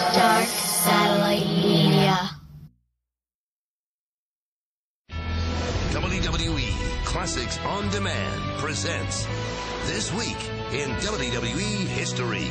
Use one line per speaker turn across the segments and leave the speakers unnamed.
Dark Satellite Media.
WWE Classics On Demand presents This Week in WWE History.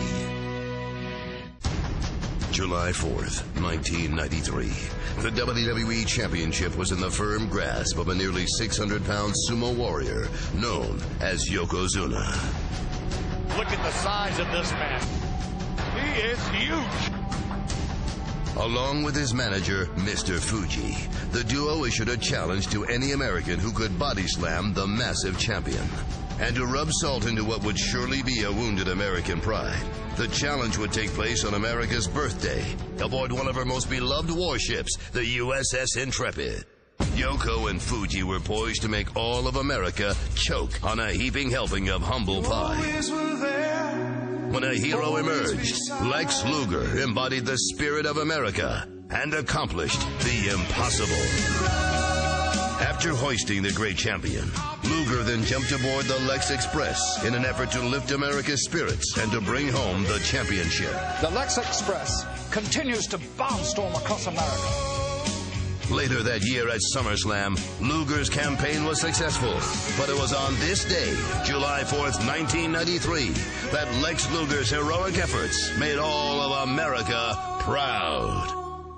July 4th, 1993. The WWE Championship was in the firm grasp of a nearly 600-pound sumo warrior known as Yokozuna.
Look at the size of this man. He is huge.
Along with his manager, Mr. Fuji, the duo issued a challenge to any American who could body slam the massive champion. And to rub salt into what would surely be a wounded American pride, the challenge would take place on America's birthday, aboard one of her most beloved warships, the USS Intrepid. Yoko and Fuji were poised to make all of America choke on a heaping helping of humble pie. When a hero emerged, Lex Luger embodied the spirit of America and accomplished the impossible. After hoisting the great champion, Luger then jumped aboard the Lex Express in an effort to lift America's spirits and to bring home the championship.
The Lex Express continues to barnstorm across America.
Later that year at SummerSlam, Luger's campaign was successful, but it was on this day, July 4th, 1993, that Lex Luger's heroic efforts made all of America proud.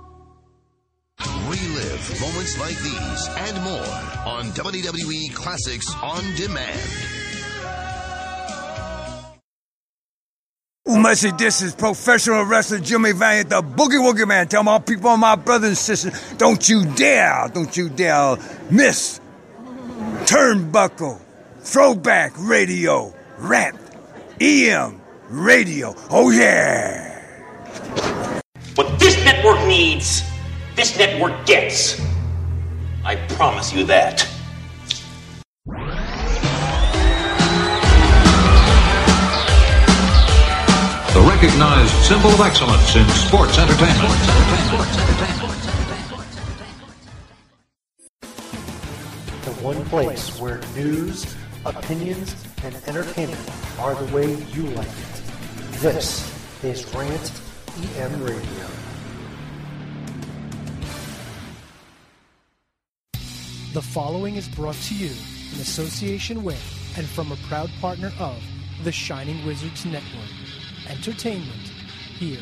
Relive moments like these and more on WWE Classics On Demand.
Umesi, this is professional wrestler Jimmy Valiant, the Boogie Woogie Man. Tell my people, my brothers and sisters, don't you dare miss Turnbuckle, Throwback Radio, Rap, EM Radio. Oh yeah!
What this network needs, this network gets. I promise you that.
The recognized symbol of excellence in sports entertainment.
The one place where news, opinions, and entertainment are the way you like it. This is Rant EM Radio.
The following is brought to you in association with and from a proud partner of the Shining Wizards Network. Entertainment here.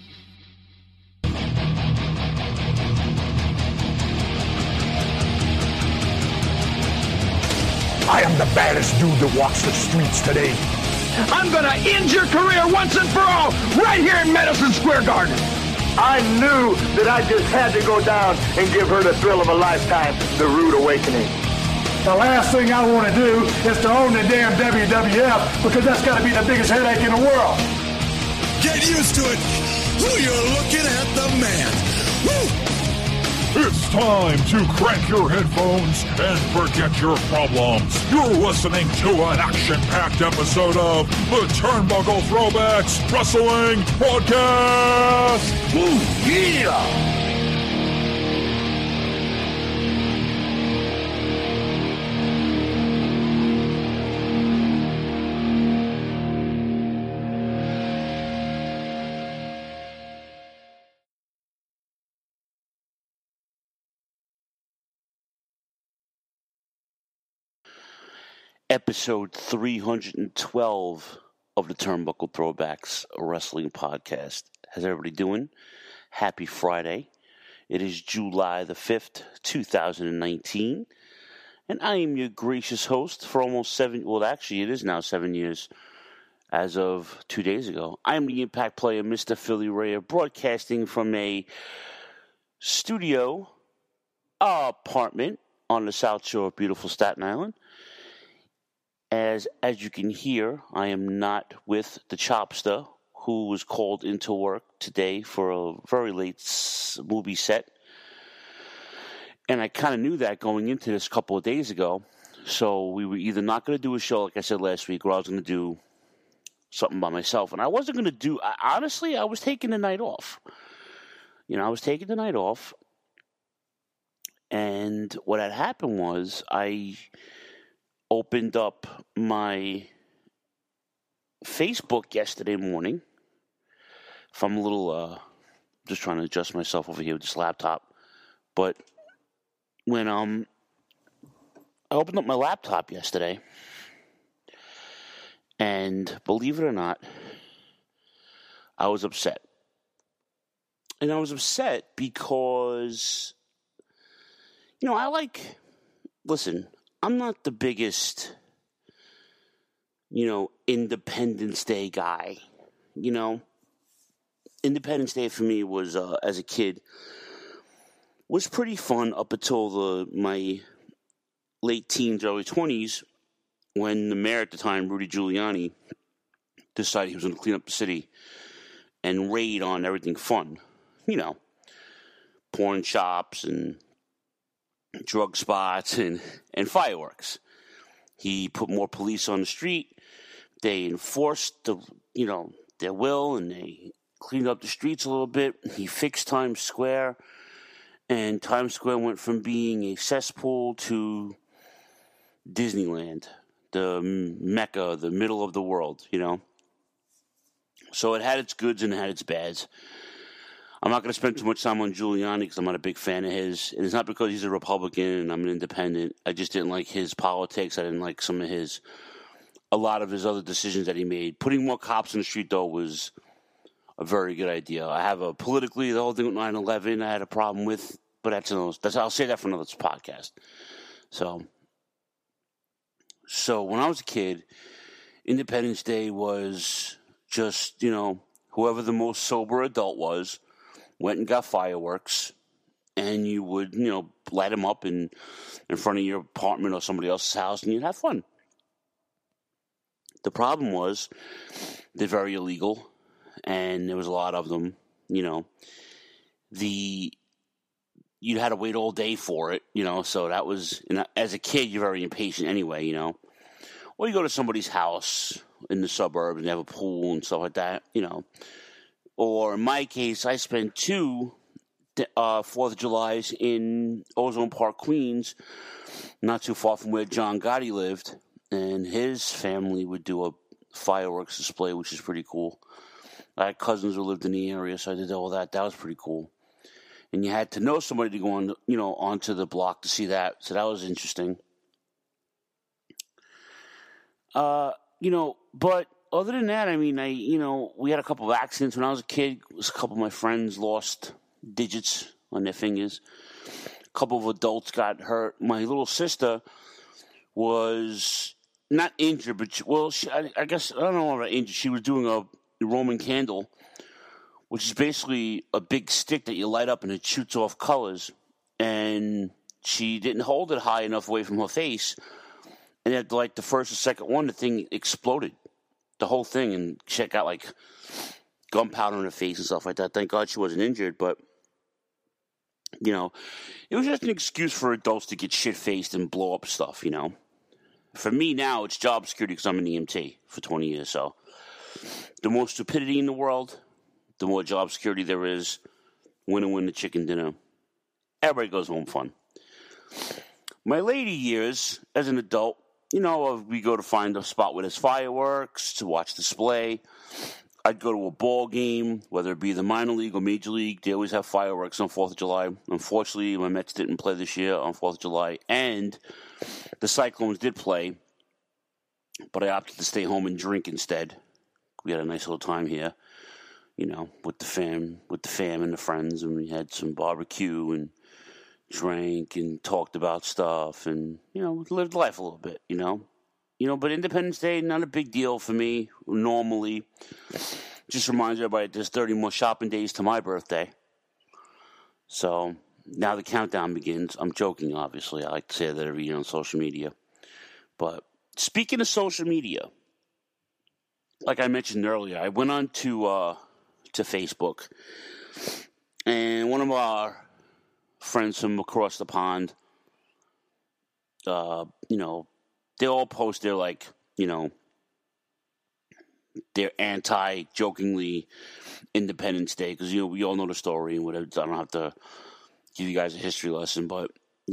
I am the baddest dude that walks the streets today.
I'm gonna end your career once and for all, right here in Madison Square Garden.
I knew that I just had to go down and give her the thrill of a lifetime, the rude awakening.
The last thing I want to do is to own the damn WWF, because that's got to be the biggest headache in the world.
Get used to it. You're looking at the man. Woo!
It's time to crank your headphones and forget your problems. You're listening to an action-packed episode of the Turnbuckle Throwbacks Wrestling Podcast.
Ooh, yeah!
Episode 312 of the Turnbuckle Throwbacks Wrestling Podcast. How's everybody doing? Happy Friday. It is July the 5th, 2019. And I am your gracious host for almost 7, well actually it is now 7 years as of 2 days ago. I am the Impact Player, Mr. Philly Ray, broadcasting from a studio apartment on the South Shore of beautiful Staten Island. As you can hear, I am not with the Chopster, who was called into work today for a very late movie set. And I kind of knew that going into this a couple of days ago. So we were either not going to do a show, like I said last week, or I was going to do something by myself. And I wasn't going to do, honestly, I was taking the night off. I was taking the night off. And what had happened was I opened up my Facebook yesterday morning from a little just trying to adjust myself over here with this laptop. But when I opened up my laptop yesterday, and believe it or not, I was upset. And I was upset because, listen, I'm not the biggest, Independence Day guy. Independence Day for me was, as a kid, was pretty fun up until my late teens, early 20s, when the mayor at the time, Rudy Giuliani, decided he was going to clean up the city and raid on everything fun. Porn shops and drug spots and fireworks. He put more police on the street. They enforced their will, and they cleaned up the streets a little bit. He fixed Times Square, and Times Square went from being a cesspool to Disneyland, the Mecca, the middle of the world, So it had its goods and it had its bads. I'm not going to spend too much time on Giuliani because I'm not a big fan of his. And it's not because he's a Republican and I'm an independent. I just didn't like his politics. I didn't like a lot of his other decisions that he made. Putting more cops in the street, though, was a very good idea. I have politically, the whole thing with 9/11 I had a problem with, but I'll say that for another podcast. So when I was a kid, Independence Day was just, whoever the most sober adult was, went and got fireworks, and you would, light them up in front of your apartment or somebody else's house, and you'd have fun. The problem was they're very illegal, and there was a lot of them, you had to wait all day for it, so that was, as a kid, you're very impatient anyway, Or you go to somebody's house in the suburbs and they have a pool and stuff like that, Or in my case, I spent 2 4th of Julys in Ozone Park, Queens, not too far from where John Gotti lived, and his family would do a fireworks display, which is pretty cool. I had cousins who lived in the area, so I did all that. That was pretty cool. And you had to know somebody to go on, onto the block to see that, so that was interesting. But other than that, we had a couple of accidents when I was a kid. A couple of my friends lost digits on their fingers. A couple of adults got hurt. My little sister was not injured, but I guess, I don't know about injured. She was doing a Roman candle, which is basically a big stick that you light up and it shoots off colors. And she didn't hold it high enough away from her face. And at the first or second one, the thing exploded. The whole thing. And she got gunpowder in her face and stuff like that. Thank God she wasn't injured. But, it was just an excuse for adults to get shit-faced and blow up stuff, For me now, it's job security because I'm an EMT for 20 years. So the more stupidity in the world, the more job security there is. Win the chicken dinner. Everybody goes home fun. My later years as an adult, we go to find a spot where there's fireworks to watch display. I'd go to a ball game, whether it be the minor league or major league. They always have fireworks on 4th of July. Unfortunately, my Mets didn't play this year on 4th of July, and the Cyclones did play, but I opted to stay home and drink instead. We had a nice little time here, with the fam and the friends, and we had some barbecue and drank and talked about stuff and, lived life a little bit, but Independence Day, not a big deal for me normally. Just reminds everybody there's 30 more shopping days to my birthday. So now the countdown begins. I'm joking, obviously. I like to say that every year on social media. But speaking of social media, like I mentioned earlier, I went on to Facebook, and one of our friends from across the pond, they all post their, their anti-jokingly Independence Day, because, we all know the story and whatever. I don't have to give you guys a history lesson, but,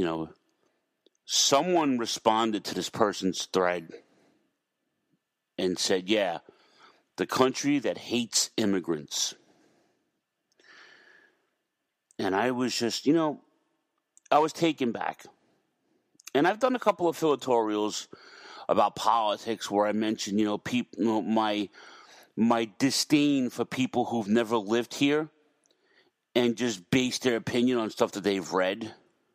someone responded to this person's thread and said, yeah, the country that hates immigrants. And I was just, I was taken back. And I've done a couple of editorials about politics where I mentioned, my disdain for people who've never lived here and just base their opinion on stuff that they've read,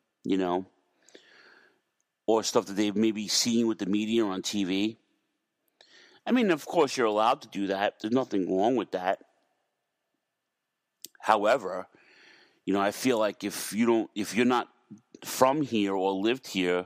or stuff that they've maybe seen with the media or on TV. I mean, of course, you're allowed to do that. There's nothing wrong with that. However, I feel like if you're not from here or lived here,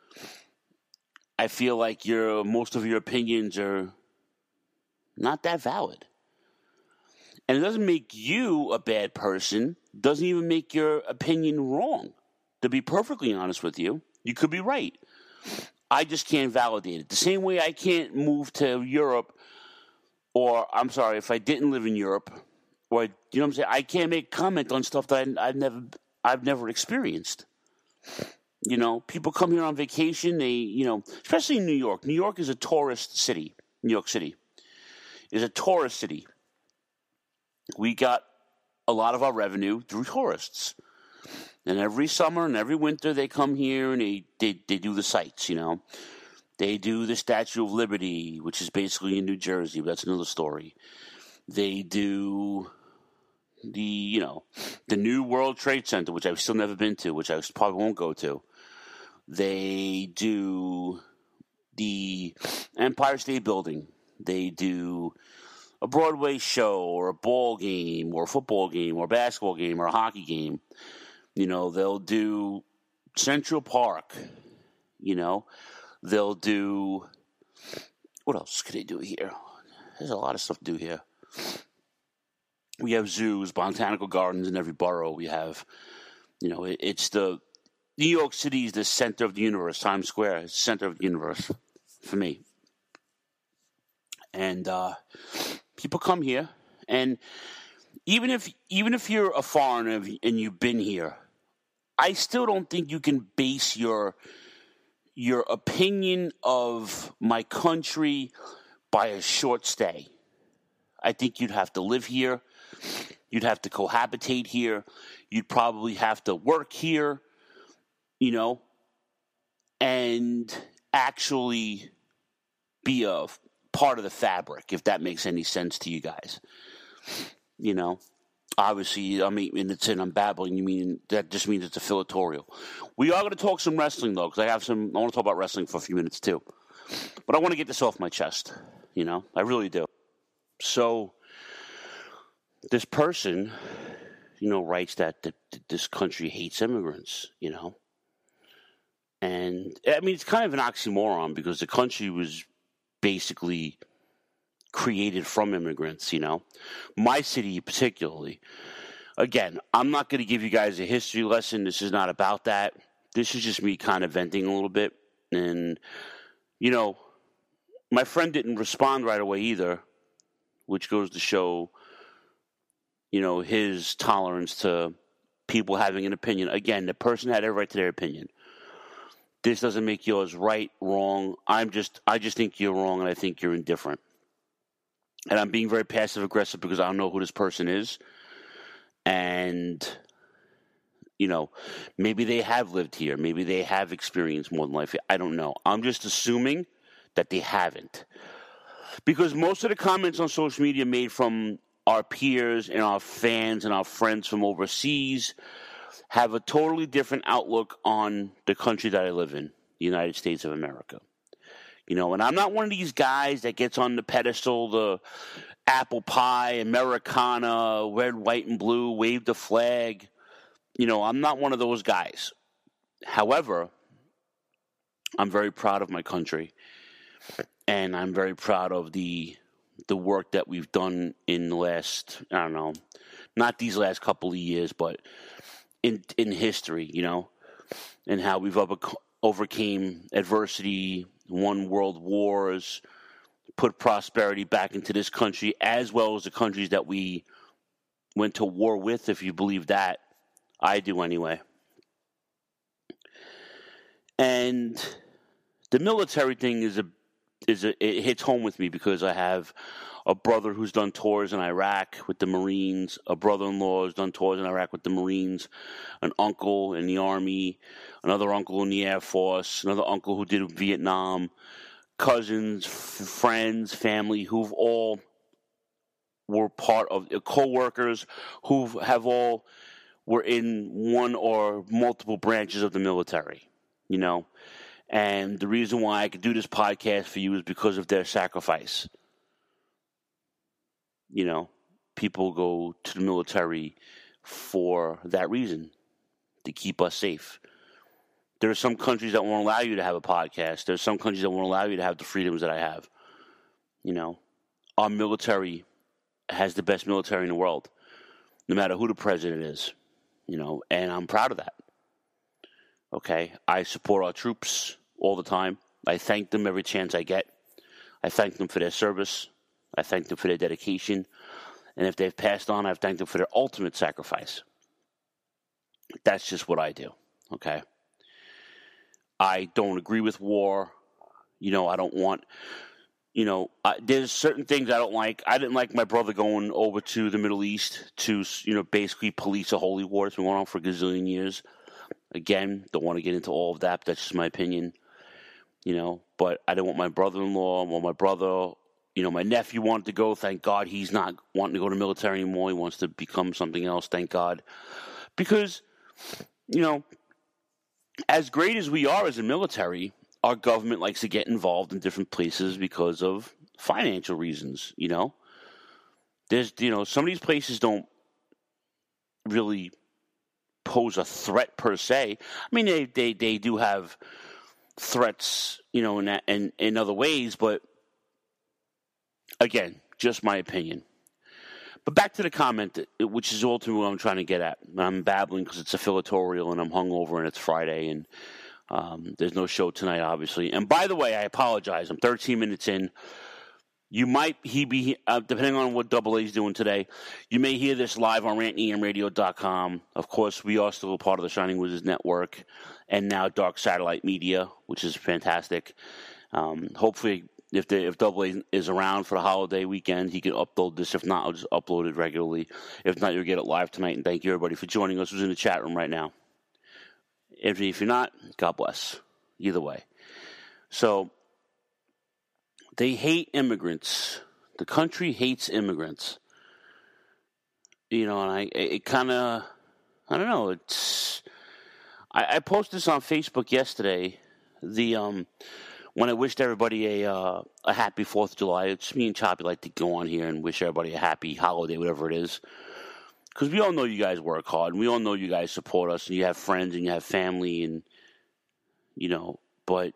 I feel like most of your opinions are not that valid. And it doesn't make you a bad person. Doesn't even make your opinion wrong. To be perfectly honest with you, you could be right. I just can't validate it. The same way I can't move to Europe, or I'm sorry, if I didn't live in Europe, or you know what I'm saying, I can't make comment on stuff that I've never experienced. People come here on vacation. They, especially in New York. New York is a tourist city. New York City is a tourist city. We got a lot of our revenue through tourists. And every summer and every winter they come here and they do the sights, They do the Statue of Liberty, which is basically in New Jersey, but that's another story. They do the new World Trade Center, which I've still never been to, which I probably won't go to. They do the Empire State Building. They do a Broadway show or a ball game or a football game or a basketball game or a hockey game. They'll do Central Park. They'll do, what else could they do here? There's a lot of stuff to do here. We have zoos, botanical gardens in every borough. We have, it's the, New York City is the center of the universe. Times Square is the center of the universe for me. And people come here, and even if you're a foreigner and you've been here, I still don't think you can base your opinion of my country by a short stay. I think you'd have to live here. You'd have to cohabitate here. You'd probably have to work here, and actually be a part of the fabric, if that makes any sense to you guys. Obviously, I'm babbling. You mean that just means it's a filitorial. We are going to talk some wrestling, though, because I want to talk about wrestling for a few minutes, too. But I want to get this off my chest, I really do. So, this person, writes that this country hates immigrants, And, it's kind of an oxymoron, because the country was basically created from immigrants, My city particularly. Again, I'm not going to give you guys a history lesson. This is not about that. This is just me kind of venting a little bit. And, my friend didn't respond right away either, which goes to show, his tolerance to people having an opinion. Again, the person had every right to their opinion. This doesn't make yours right, wrong. I just think you're wrong, and I think you're indifferent. And I'm being very passive-aggressive because I don't know who this person is. And, maybe they have lived here. Maybe they have experienced more than life. I don't know. I'm just assuming that they haven't. Because most of the comments on social media made from our peers and our fans and our friends from overseas have a totally different outlook on the country that I live in, the United States of America. And I'm not one of these guys that gets on the pedestal, the apple pie, Americana, red, white, and blue, wave the flag. I'm not one of those guys. However, I'm very proud of my country. And I'm very proud of the work that we've done in the last, not these last couple of years, but in history, and how we've overcame adversity, won world wars, put prosperity back into this country, as well as the countries that we went to war with, if you believe that. I do anyway. And the military thing it hits home with me because I have a brother who's done tours in Iraq with the Marines, a brother-in-law who's done tours in Iraq with the Marines, an uncle in the Army, another uncle in the Air Force, another uncle who did Vietnam, cousins, friends, family who've all were part of co-workers who have all were in one or multiple branches of the military, you know. And the reason why I could do this podcast for you is because of their sacrifice. You know, people go to the military for that reason, to keep us safe. There are some countries that won't allow you to have a podcast. There are some countries that won't allow you to have the freedoms that I have. You know, our military has the best military in the world, no matter who the president is, you know, and I'm proud of that. Okay, I support our troops all the time. I thank them every chance I get. I thank them for their service. I thank them for their dedication. And if they've passed on, I've thanked them for their ultimate sacrifice. That's just what I do, okay? I don't agree with war. You know, I don't want, you know, there's certain things I don't like. I didn't like my brother going over to the Middle East to, you know, basically police a holy war. It's been going on for a gazillion years. Again, don't want to get into all of that, but that's just my opinion, you know. But I didn't want my brother-in-law or my brother, you know, my nephew wanted to go. Thank God he's not wanting to go to the military anymore. He wants to become something else, thank God. Because, you know, as great as we are as a military, our government likes to get involved in different places because of financial reasons, you know. There's, you know, some of these places don't really pose a threat per se. I mean, they do have threats, you know, in other ways, but again, just my opinion. But back to the comment, which is ultimately what I'm trying to get at. I'm babbling because it's affiliatorial and I'm hungover and it's Friday and there's no show tonight, obviously. And by the way, I apologize. I'm 13 minutes in. You might be, depending on what Double A's doing today, you may hear this live on rantemradio.com. Of course, we are still a part of the Shining Wizards Network and now Dark Satellite Media, which is fantastic. Hopefully, if Double A is around for the holiday weekend, he can upload this. If not, I'll just upload it regularly. If not, you'll get it live tonight. And thank you, everybody, for joining us who's in the chat room right now. If you're not, God bless. Either way. So, they hate immigrants. The country hates immigrants. You know, and it kind of, I don't know, it's, I posted this on Facebook yesterday, when I wished everybody a happy 4th of July. It's me and Choppy like to go on here and wish everybody a happy holiday, whatever it is. Because we all know you guys work hard, and we all know you guys support us, and you have friends, and you have family, and, you know, but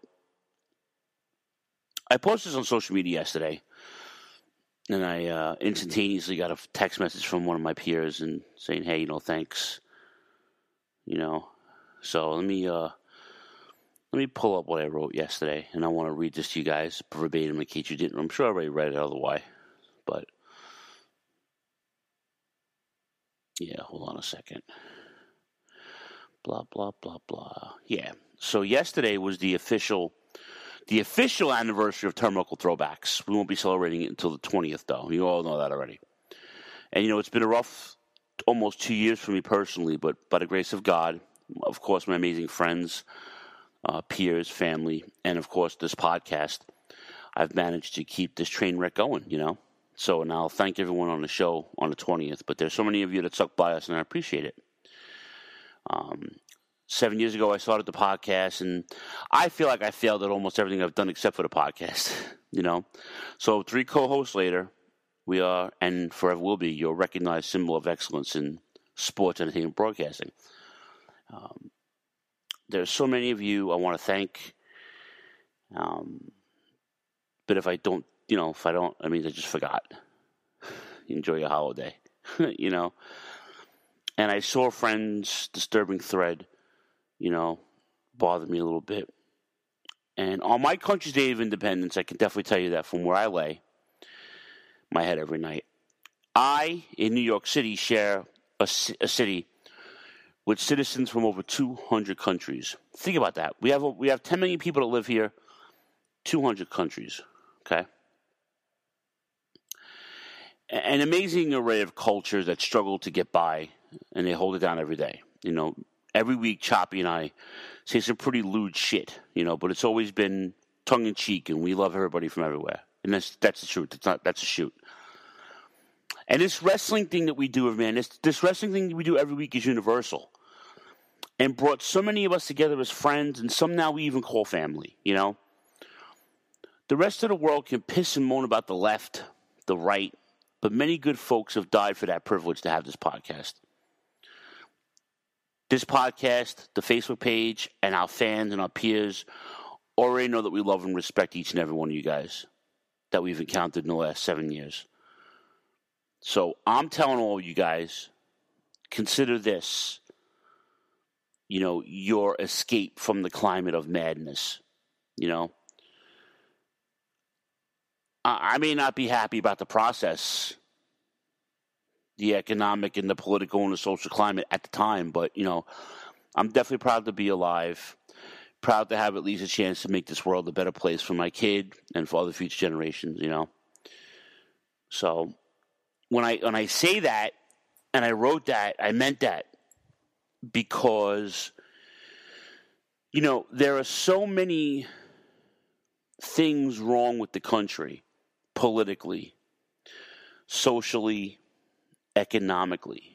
I posted this on social media yesterday, and I instantaneously got a text message from one of my peers and saying, hey, you know, thanks, you know. So let me pull up what I wrote yesterday, and I want to read this to you guys verbatim in case you didn't. I'm sure I already read it otherwise, but yeah, hold on a second. Blah, blah, blah, blah. Yeah, so yesterday was the official anniversary of Turnbuckle Throwbacks. We won't be celebrating it until the 20th, though. You all know that already. And, you know, it's been a rough almost 2 years for me personally, but by the grace of God, of course, my amazing friends, peers, family, and, of course, this podcast, I've managed to keep this train wreck going, you know. So, and I'll thank everyone on the show on the 20th, but there's so many of you that stuck by us, and I appreciate it. 7 years ago, I started the podcast, and I feel like I failed at almost everything I've done except for the podcast, you know. So 3 co-hosts later, we are, and forever will be, your recognized symbol of excellence in sports, entertainment, broadcasting. There's so many of you I want to thank, but if I don't, you know, I mean, I just forgot. Enjoy your holiday, you know. And I saw a friend's disturbing thread, you know, bothered me a little bit. And on my country's Day of Independence, I can definitely tell you that from where I lay my head every night. I, in New York City, share a city with citizens from over 200 countries. Think about that. We have 10 million people that live here, 200 countries, okay? an amazing array of cultures that struggle to get by, and they hold it down every day. You know, every week Choppy and I say some pretty lewd shit, you know, but it's always been tongue-in-cheek, and we love everybody from everywhere. And that's the truth. That's a shoot. And this wrestling thing that we do, man, this wrestling thing that we do every week is universal. And brought so many of us together as friends, and some now we even call family, you know? The rest of the world can piss and moan about the left, the right, but many good folks have died for that privilege to have this podcast. This podcast, the Facebook page, and our fans and our peers already know that we love and respect each and every one of you guys that we've encountered in the last 7 years. So I'm telling all of you guys, consider this, you know, your escape from the climate of madness, you know. I may not be happy about the process, the economic and the political and the social climate at the time, but, you know, I'm definitely proud to be alive, proud to have at least a chance to make this world a better place for my kid and for other future generations, you know. So when I say that and I wrote that, I meant that because, you know, there are so many things wrong with the country, politically, socially, economically.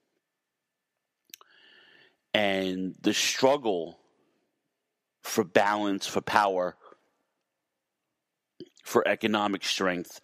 And the struggle for balance, for power, for economic strength,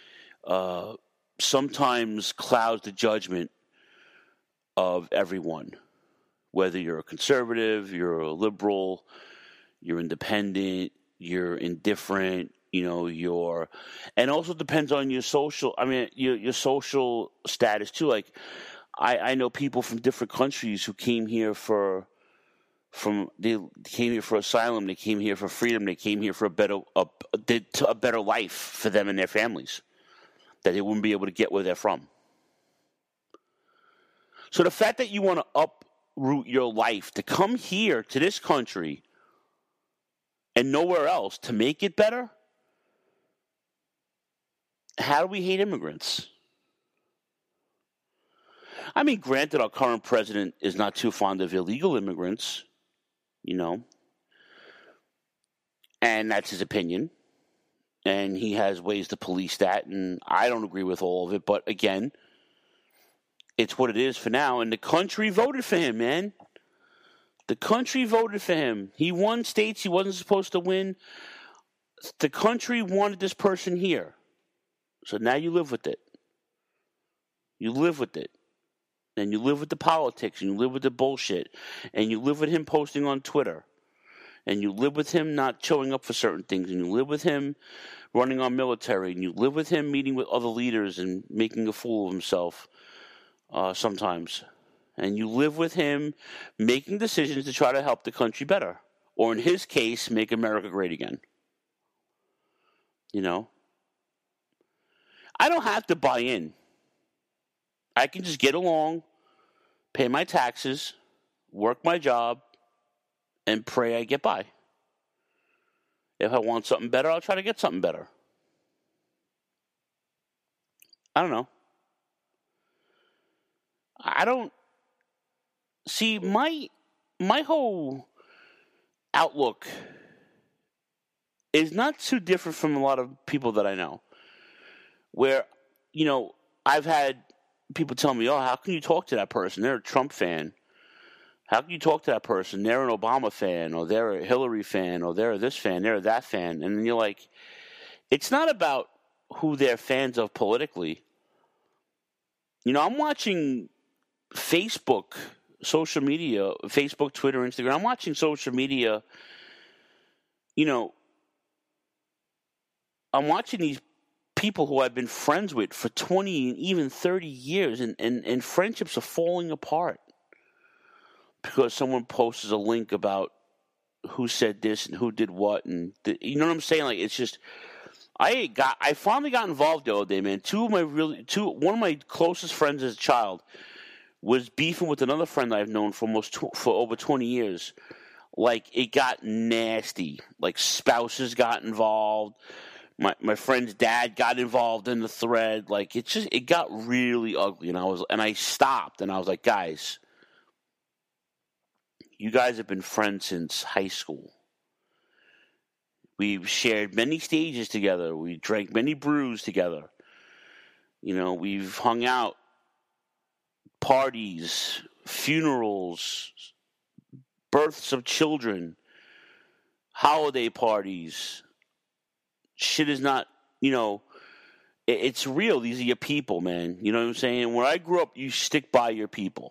sometimes clouds the judgment of everyone. Whether you're a conservative, you're a liberal, you're independent, you're indifferent, you know, and also depends on your social, your social status too. Like, I know people from different countries who came here they came here for asylum, they came here for freedom, they came here for a better life for them and their families that they wouldn't be able to get where they're from. So the fact that you want to uproot your life to come here to this country and nowhere else to make it better, how do we hate immigrants? I mean, granted, our current president is not too fond of illegal immigrants, you know, and that's his opinion, and he has ways to police that, and I don't agree with all of it, but again, it's what it is for now, and the country voted for him, man. The country voted for him. He won states he wasn't supposed to win. The country wanted this person here. So now you live with it. You live with it. And you live with the politics, and you live with the bullshit, and you live with him posting on Twitter, and you live with him not showing up for certain things, and you live with him running our military, and you live with him meeting with other leaders and making a fool of himself sometimes. And you live with him making decisions to try to help the country better. Or in his case, make America great again. You know? I don't have to buy in. I can just get along, pay my taxes, work my job, and pray I get by. If I want something better, I'll try to get something better. I don't know. I don't see my whole outlook is not too different from a lot of people that I know. Where, you know, I've had people tell me, oh, how can you talk to that person? They're a Trump fan. How can you talk to that person? They're an Obama fan, or they're a Hillary fan, or they're this fan, they're that fan. And then you're like, it's not about who they're fans of politically. You know, I'm watching Facebook, social media, Facebook, Twitter, Instagram. I'm watching social media, you know, I'm watching these people who I've been friends with for 20 and even 30 years, and friendships are falling apart because someone posts a link about who said this and who did what, and you know what I'm saying? Like, it's just, I finally got involved the other day, man. One of my closest friends as a child was beefing with another friend I've known for over 20 years. Like, it got nasty. Like, spouses got involved. My friend's dad got involved in the thread. Like, it got really ugly. And I stopped, and I was like, guys, you guys have been friends since high school. We've shared many stages together. We drank many brews together. We've hung out, parties, funerals, births of children, holiday parties. Shit is not, it's real. These are your people, man. You know what I'm saying? When I grew up, you stick by your people,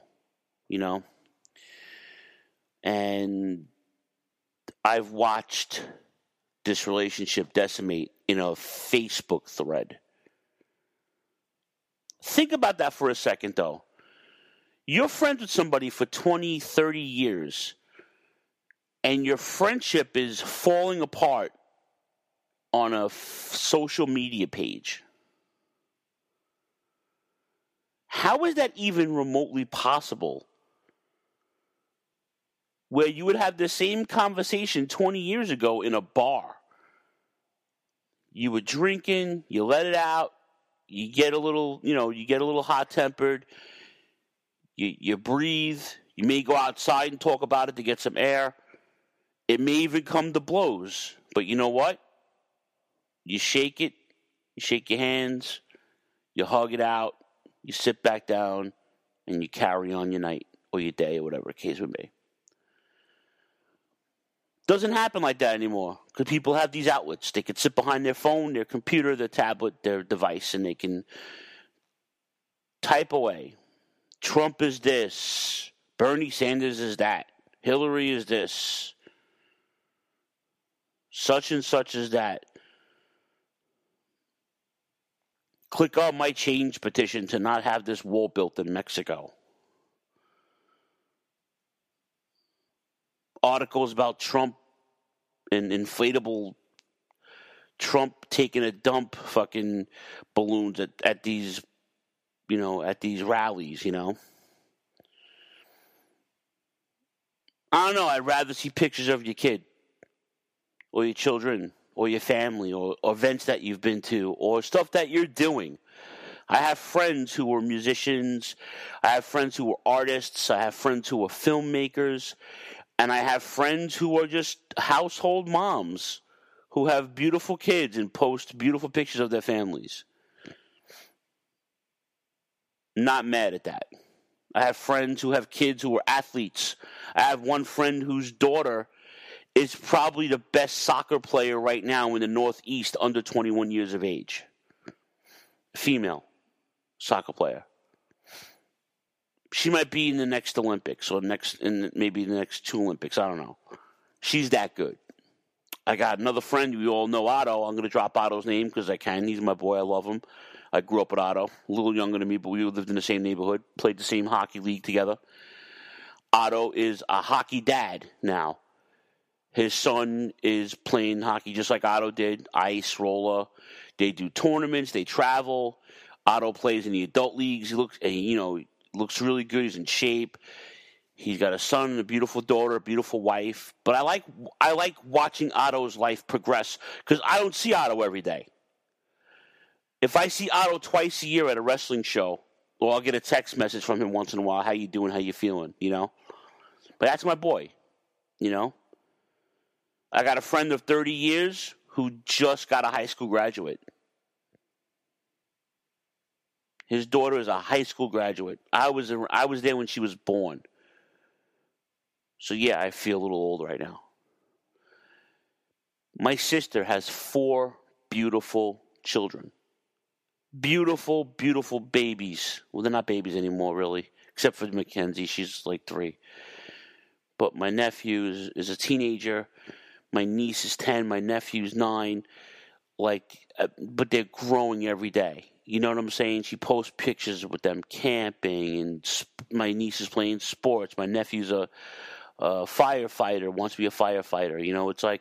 And I've watched this relationship decimate in a Facebook thread. Think about that for a second, though. You're friends with somebody for 20, 30 years, and your friendship is falling apart on a social media page. How is that even remotely possible? Where you would have the same conversation 20 years ago in a bar. You were drinking, you let it out, you get a little, hot-tempered, you breathe, you may go outside and talk about it to get some air. It may even come to blows. But you know what? You shake it, you shake your hands, you hug it out, you sit back down, and you carry on your night or your day or whatever the case would be. Doesn't happen like that anymore because people have these outlets. They can sit behind their phone, their computer, their tablet, their device, and they can type away. Trump is this. Bernie Sanders is that. Hillary is this. Such and such is that. Click on my change petition to not have this wall built in Mexico. Articles about Trump and inflatable Trump taking a dump fucking balloons at these, at these rallies, I don't know. I'd rather see pictures of your kid or your children or your family or events that you've been to or stuff that you're doing. I have friends who are musicians. I have friends who are artists. I have friends who are filmmakers. And I have friends who are just household moms who have beautiful kids and post beautiful pictures of their families. Not mad at that. I have friends who have kids who are athletes. I have one friend whose daughter is probably the best soccer player right now in the Northeast under 21 years of age. Female soccer player. She might be in the next Olympics or maybe the next 2 Olympics. I don't know. She's that good. I got another friend. We all know Otto. I'm going to drop Otto's name because I can. He's my boy. I love him. I grew up with Otto. A little younger than me, but we lived in the same neighborhood. Played the same hockey league together. Otto is a hockey dad now. His son is playing hockey just like Otto did. Ice, roller. They do tournaments. They travel. Otto plays in the adult leagues. He looks really good. He's in shape. He's got a son and a beautiful daughter, a beautiful wife. But I like watching Otto's life progress because I don't see Otto every day. If I see Otto twice a year at a wrestling show, or I'll get a text message from him once in a while, how you doing, how you feeling, But that's my boy, I got a friend of 30 years who just got a high school graduate. His daughter is a high school graduate. I was there when she was born. So, yeah, I feel a little old right now. My sister has 4 beautiful children. Beautiful, beautiful babies. Well, they're not babies anymore, really, except for Mackenzie. She's like 3. But my nephew is a teenager. My niece is 10. My nephew's 9. But they're growing every day. You know what I'm saying? She posts pictures with them camping, and my niece is playing sports. My nephew's a firefighter, wants to be a firefighter. It's like,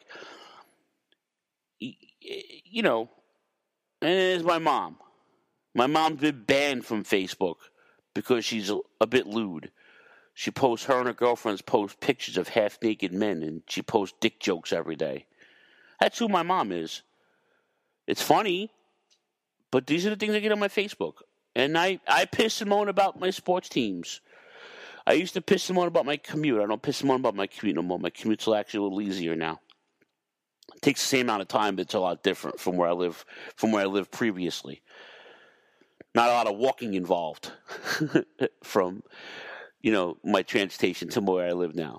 and there's my mom. My mom's been banned from Facebook because she's a bit lewd. She posts, her and her girlfriends post pictures of half-naked men, and she posts dick jokes every day. That's who my mom is. It's funny, but these are the things I get on my Facebook. And I piss and moan about my sports teams. I used to piss and moan about my commute. I don't piss and moan about my commute no more. My commute's actually a little easier now. It takes the same amount of time, but it's a lot different from where I lived previously. Not a lot of walking involved from, my train station to where I live now,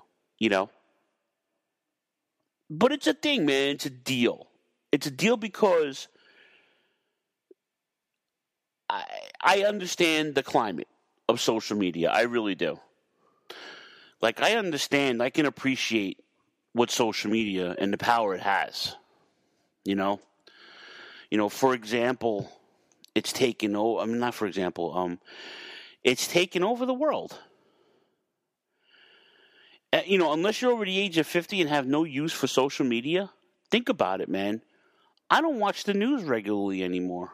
But it's a thing, man. It's a deal. It's a deal because I understand the climate of social media. I really do. Like, I understand, I can appreciate what social media and the power it has. For example, it's taken over, it's taken over the world. Unless you're over the age of 50 and have no use for social media, think about it, man. I don't watch the news regularly anymore.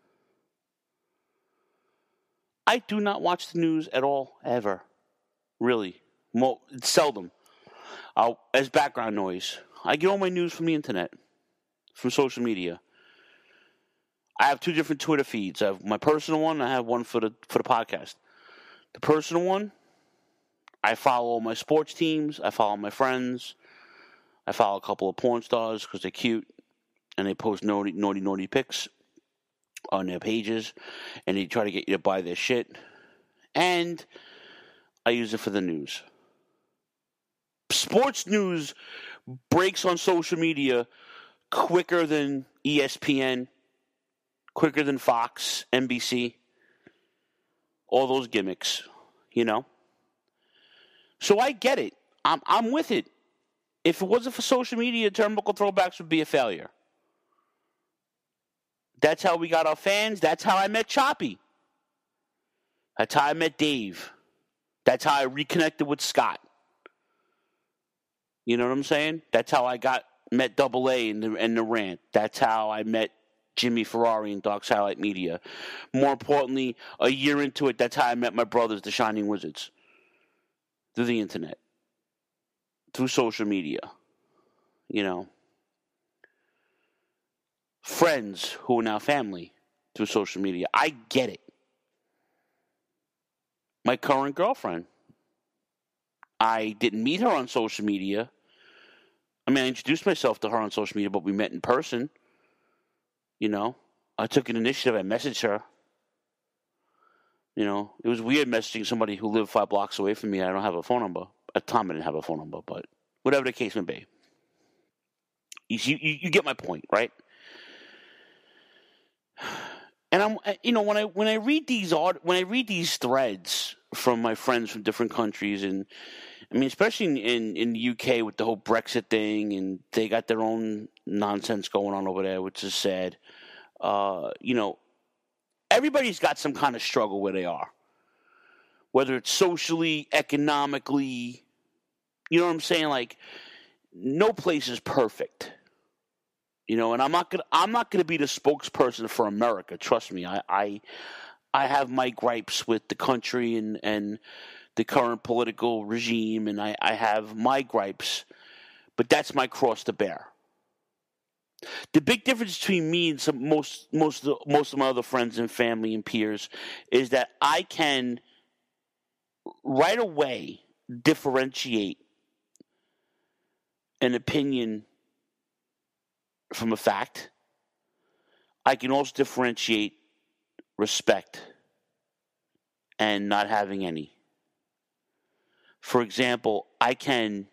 I do not watch the news at all, ever. Really. Well, it's seldom. As background noise. I get all my news from the internet, from social media. I have 2 different Twitter feeds. I have my personal one, and I have one for the podcast. The personal one, I follow all my sports teams. I follow my friends. I follow a couple of porn stars because they're cute, and they post naughty pics on their pages, and they try to get you to buy their shit. And I use it for the news. Sports news breaks on social media quicker than ESPN, quicker than Fox, NBC, all those gimmicks, So I get it. I'm with it. If it wasn't for social media, Turnbuckle Throwbacks would be a failure. That's how we got our fans. That's how I met Choppy. That's how I met Dave. That's how I reconnected with Scott. You know what I'm saying? That's how I met Double A and the Rant. That's how I met Jimmy Ferrari and Dark Satellite Media. More importantly, a year into it, that's how I met my brothers, the Shining Wizards. Through the internet. Through social media. Friends who are now family through social media. I get it. My current girlfriend. I didn't meet her on social media. I introduced myself to her on social media, but we met in person. I took an initiative. I messaged her. It was weird messaging somebody who lived 5 blocks away from me. I don't have a phone number. At the time, I didn't have a phone number, but whatever the case may be. You get my point, right? And when I read these threads from my friends from different countries, and especially in the UK with the whole Brexit thing, and they got their own nonsense going on over there, which is sad. Everybody's got some kind of struggle where they are, whether it's socially, economically. You know what I'm saying? Like, no place is perfect. And I'm not gonna be the spokesperson for America. Trust me. I have my gripes with the country and the current political regime, and I have my gripes, but that's my cross to bear. The big difference between me and most of my other friends and family and peers is that I can right away differentiate an opinion from a fact. I can also differentiate respect and not having any. For example, I can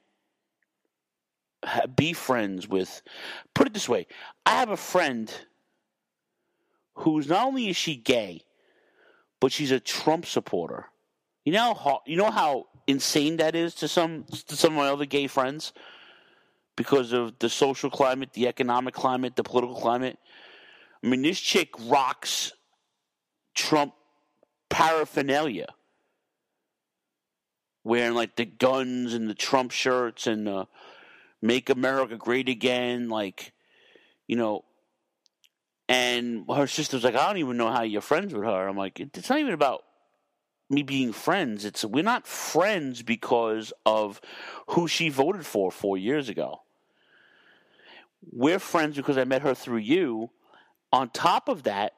be friends with, put it this way, I have a friend who's not only is she gay, but she's a Trump supporter. You know how insane that is to some of my other gay friends because of the social climate, the economic climate, the political climate. This chick rocks Trump paraphernalia, wearing like the guns and the Trump shirts and Make America Great Again, and her sister's like, I don't even know how you're friends with her. I'm like, it's not even about me being friends. We're not friends because of who she voted for 4 years ago. We're friends because I met her through you, On top of that,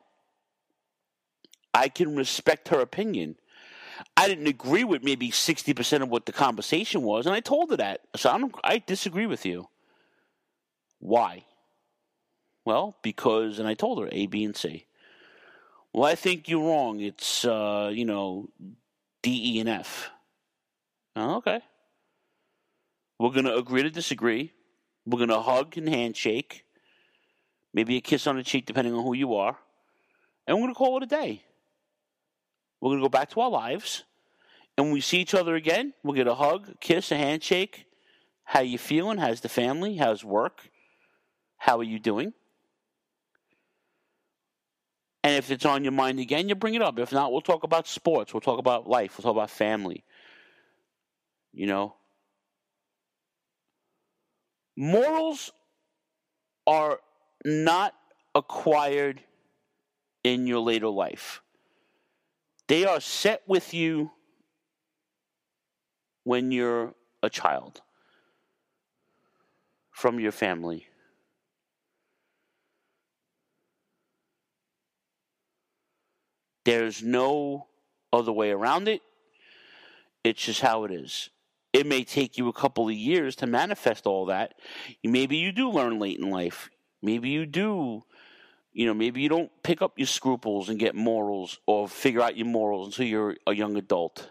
I can respect her opinion. I didn't agree with maybe 60% of what the conversation was, and I told her that. So I disagree with you. Why? Well, because, and I told her A, B, and C. Well, I think you're wrong. It's, D, E, and F. Oh, okay. We're going to agree to disagree. We're going to hug and handshake. Maybe a kiss on the cheek, depending on who you are. And we're going to call it a day. We're going to go back to our lives. And when we see each other again, we'll get a hug, a kiss, a handshake. How you feeling? How's the family? How's work? How are you doing? And if it's on your mind again, you bring it up. If not, we'll talk about sports. We'll talk about life. We'll talk about family. Morals are not acquired in your later life. They are set with you when you're a child from your family. There's no other way around it. It's just how it is. It may take you a couple of years to manifest all that. Maybe you do learn late in life. Maybe you do, maybe you don't pick up your scruples and get morals or figure out your morals until you're a young adult.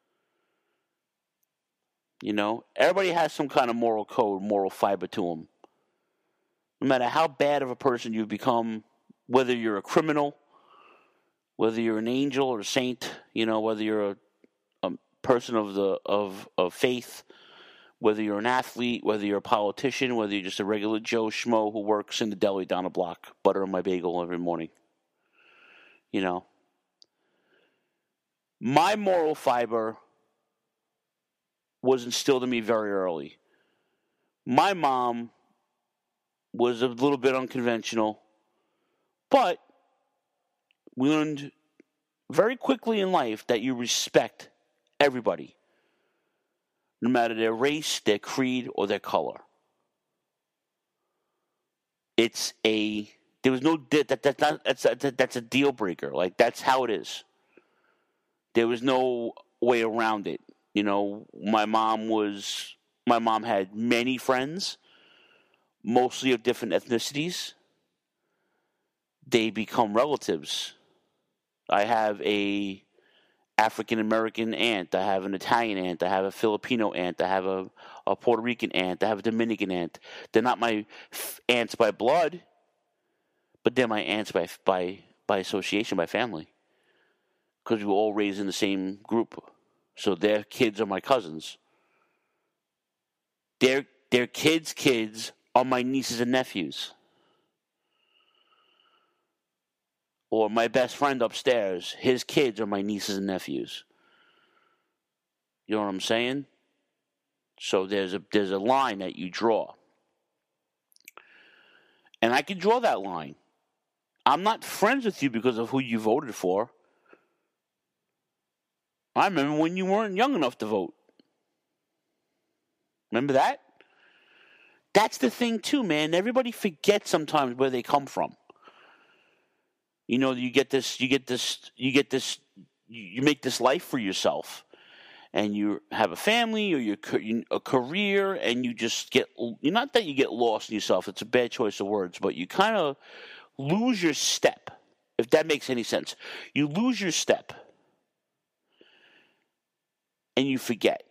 Everybody has some kind of moral code, moral fiber to them. No matter how bad of a person you've become, whether you're a criminal, whether you're an angel or a saint, whether you're a person of faith, whether you're an athlete, whether you're a politician, whether you're just a regular Joe Schmo who works in the deli down the block, butter on my bagel every morning. My moral fiber was instilled in me very early. My mom was a little bit unconventional, but we learned very quickly in life that you respect everybody, no matter their race, their creed, or their color. That's a deal breaker. Like, that's how it is. There was no way around it. My mom had many friends, mostly of different ethnicities. They become relatives. I have a African American aunt. I have an Italian aunt. I have a Filipino aunt. I have a Puerto Rican aunt. I have a Dominican aunt. They're not my aunts by blood, but they're my aunts by association, by family, because we were all raised in the same group. So their kids are my cousins. Their kids are my nieces and nephews. Or my best friend upstairs, his kids are my nieces and nephews. You know what I'm saying? So there's a line that you draw. And I can draw that line. I'm not friends with you because of who you voted for. I remember when you weren't young enough to vote. Remember that? That's the thing too, man. Everybody forgets sometimes where they come from. You make this life for yourself, and you have a family or a career, and you just not that you get lost in yourself. It's a bad choice of words, but you kind of lose your step, if that makes any sense. You lose your step, and you forget.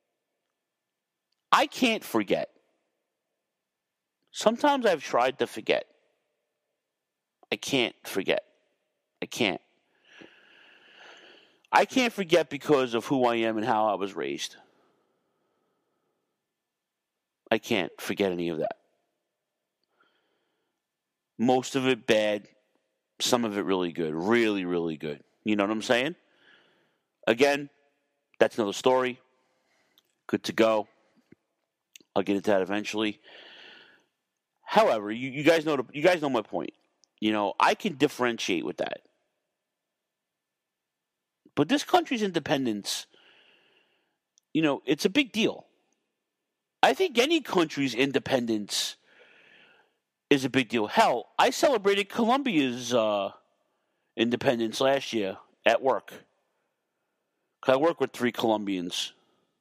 I can't forget. Sometimes I've tried to forget. I can't forget. I can't. I can't forget because of who I am and how I was raised. I can't forget any of that. Most of it bad, some of it really good. Really, really good. You know what I'm saying? Again, that's another story. Good to go. I'll get into that eventually. However, you guys know my point. I can differentiate with that. But this country's independence, it's a big deal. I think any country's independence is a big deal. Hell, I celebrated Colombia's independence last year at work. 'Cause I work with 3 Colombians.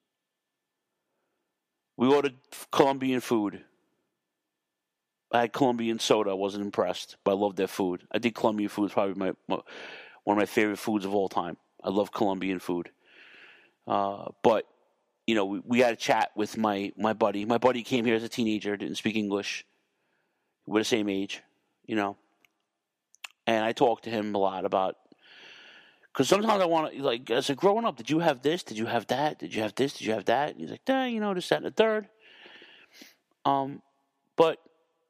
We ordered Colombian food. I had Colombian soda. I wasn't impressed, but I loved their food. I think Colombian food is probably one of my favorite foods of all time. I love Colombian food. But, you know, we had a chat with my buddy. My buddy came here as a teenager, didn't speak English. We're the same age, you know. And I talked to him a lot about, because sometimes I want to, like, as a growing up, did you have this? Did you have that? Did you have this? Did you have that? And he's like, you know, this, that, and the third. But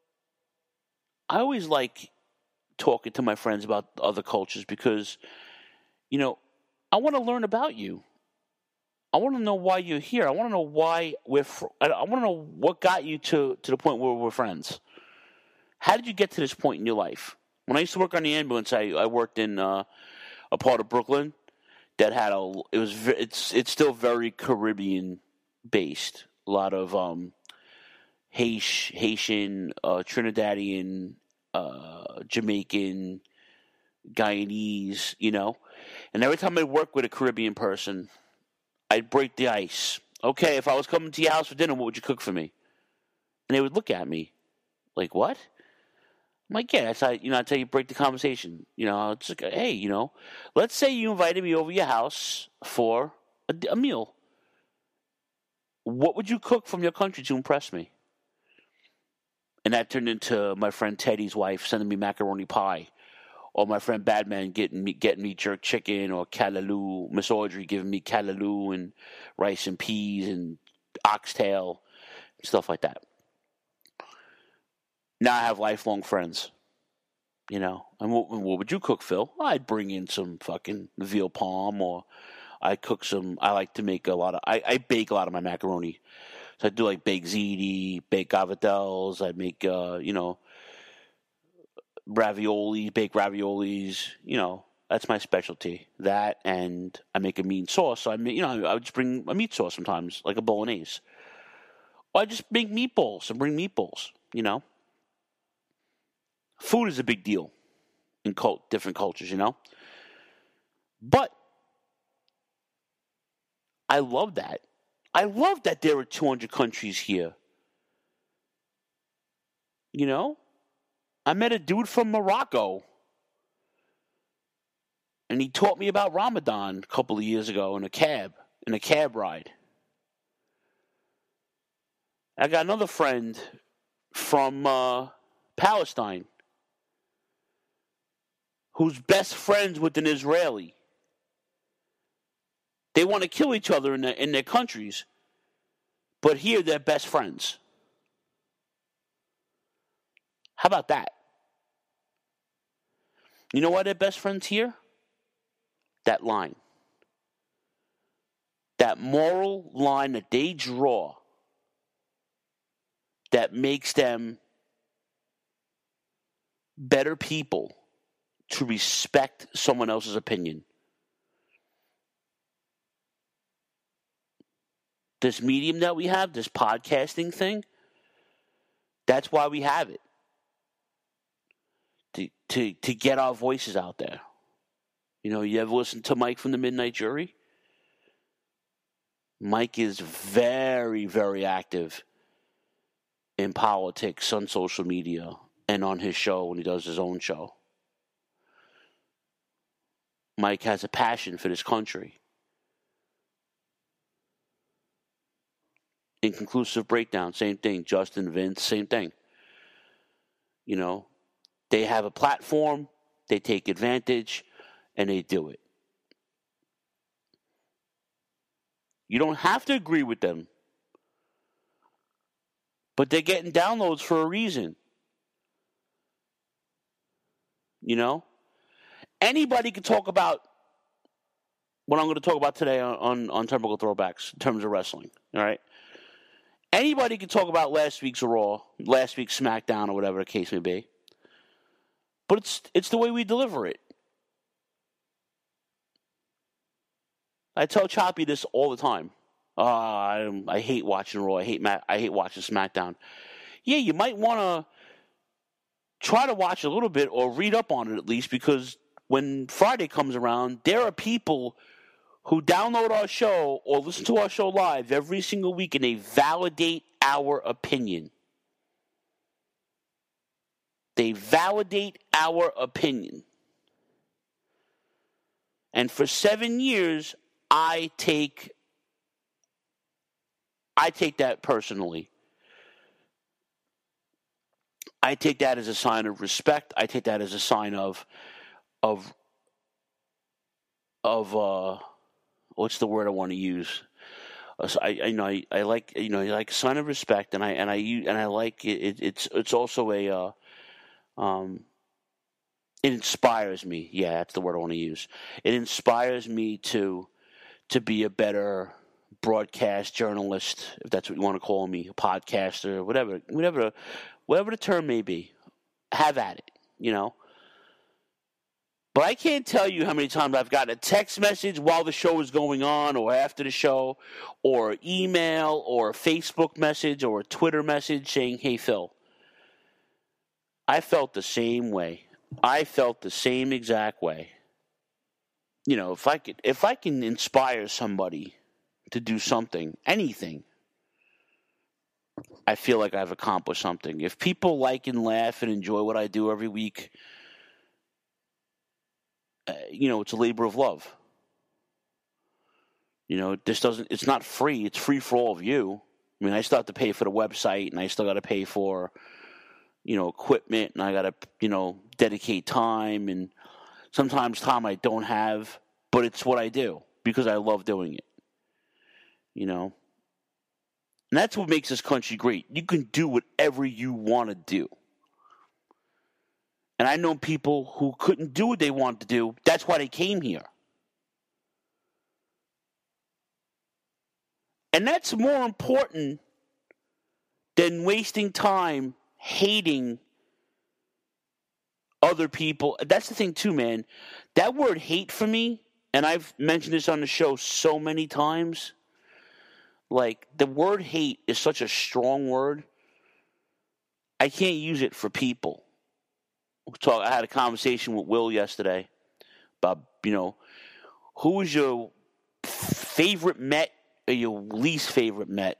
I always like talking to my friends about other cultures because, you know, I want to learn about you. I want to know why you're here. I want to know why I want to know what got you to the point where we're friends. How did you get to this point in your life? When I used to work on the ambulance, I worked in a part of Brooklyn that had it's still very Caribbean based. A lot of Haitian, Trinidadian, Jamaican, Guyanese, you know. And every time I work with a Caribbean person, I'd break the ice. Okay, if I was coming to your house for dinner, what would you cook for me? And they would look at me like, what? I'm like, yeah, that's how you break the conversation. You know, it's like, hey, you know, let's say you invited me over your house for a meal. What would you cook from your country to impress me? And that turned into my friend Teddy's wife sending me macaroni pie, or my friend Badman getting me jerk chicken, or callaloo, Miss Audrey giving me callaloo and rice and peas and oxtail, stuff like that. Now I have lifelong friends, you know. And what would you cook, Phil? I'd bring in some fucking veal palm, or I like to make I bake a lot of my macaroni. So I do like baked ziti, baked gavadels. I make, you know, baked raviolis. You know, that's my specialty. That, and I make a meat sauce. So I would just bring a meat sauce sometimes, like a bolognese. Or I just make meatballs and bring meatballs, you know. Food is a big deal in different cultures, you know. But I love that. I love that there are 200 countries here. You know? I met a dude from Morocco. And he taught me about Ramadan a couple of years ago in a cab ride. I got another friend from Palestine who's best friends with an Israeli. They want to kill each other in their countries, but here they're best friends. How about that? You know why they're best friends here? That line. That moral line that they draw that makes them better people to respect someone else's opinion. This medium that we have, this podcasting thing, that's why we have it. To get our voices out there. You know, you ever listen to Mike from the Midnight Jury? Mike is very, very active in politics on social media and on his show when he does his own show. Mike has a passion for this country. Inconclusive Breakdown, same thing. Justin, Vince, same thing. You know, they have a platform, they take advantage, and they do it. You don't have to agree with them, but they're getting downloads for a reason. You know? Anybody can talk about what I'm going to talk about today on Turnbuckle Throwbacks in terms of wrestling. All right? Anybody can talk about last week's Raw, last week's SmackDown, or whatever the case may be. But it's the way we deliver it. I tell Choppy this all the time. I hate watching Raw. I hate watching SmackDown. Yeah, you might want to try to watch a little bit or read up on it at least, because when Friday comes around, there are people who download our show or listen to our show live every single week, and they validate our opinion. They validate our opinion. And for 7 years, I take that personally. I take that as a sign of respect. I take that as a sign of what's the word I want to use? I like a sign of respect, and I like it. It's also a it inspires me. Yeah, that's the word I want to use. It inspires me to be a better broadcast journalist, if that's what you want to call me, a podcaster, whatever the term may be. Have at it, you know. But I can't tell you how many times I've gotten a text message while the show is going on or after the show, or email or a Facebook message or a Twitter message saying, "Hey, Phil, I felt the same way. I felt the same exact way." You know, if I can inspire somebody to do something, anything, I feel like I've accomplished something. If people like and laugh and enjoy what I do every week, it's a labor of love. You know, it's not free. It's free for all of you. I mean, I still have to pay for the website, and I still got to pay for, equipment, and I got to, dedicate time, and sometimes time I don't have, but it's what I do because I love doing it. And that's what makes this country great. You can do whatever you want to do. And I know people who couldn't do what they wanted to do. That's why they came here. And that's more important than wasting time hating other people. That's the thing too, man. That word hate for me, and I've mentioned this on the show so many times, like the word hate is such a strong word. I can't use it for people. I had a conversation with Will yesterday about, who was your favorite Met or your least favorite Met?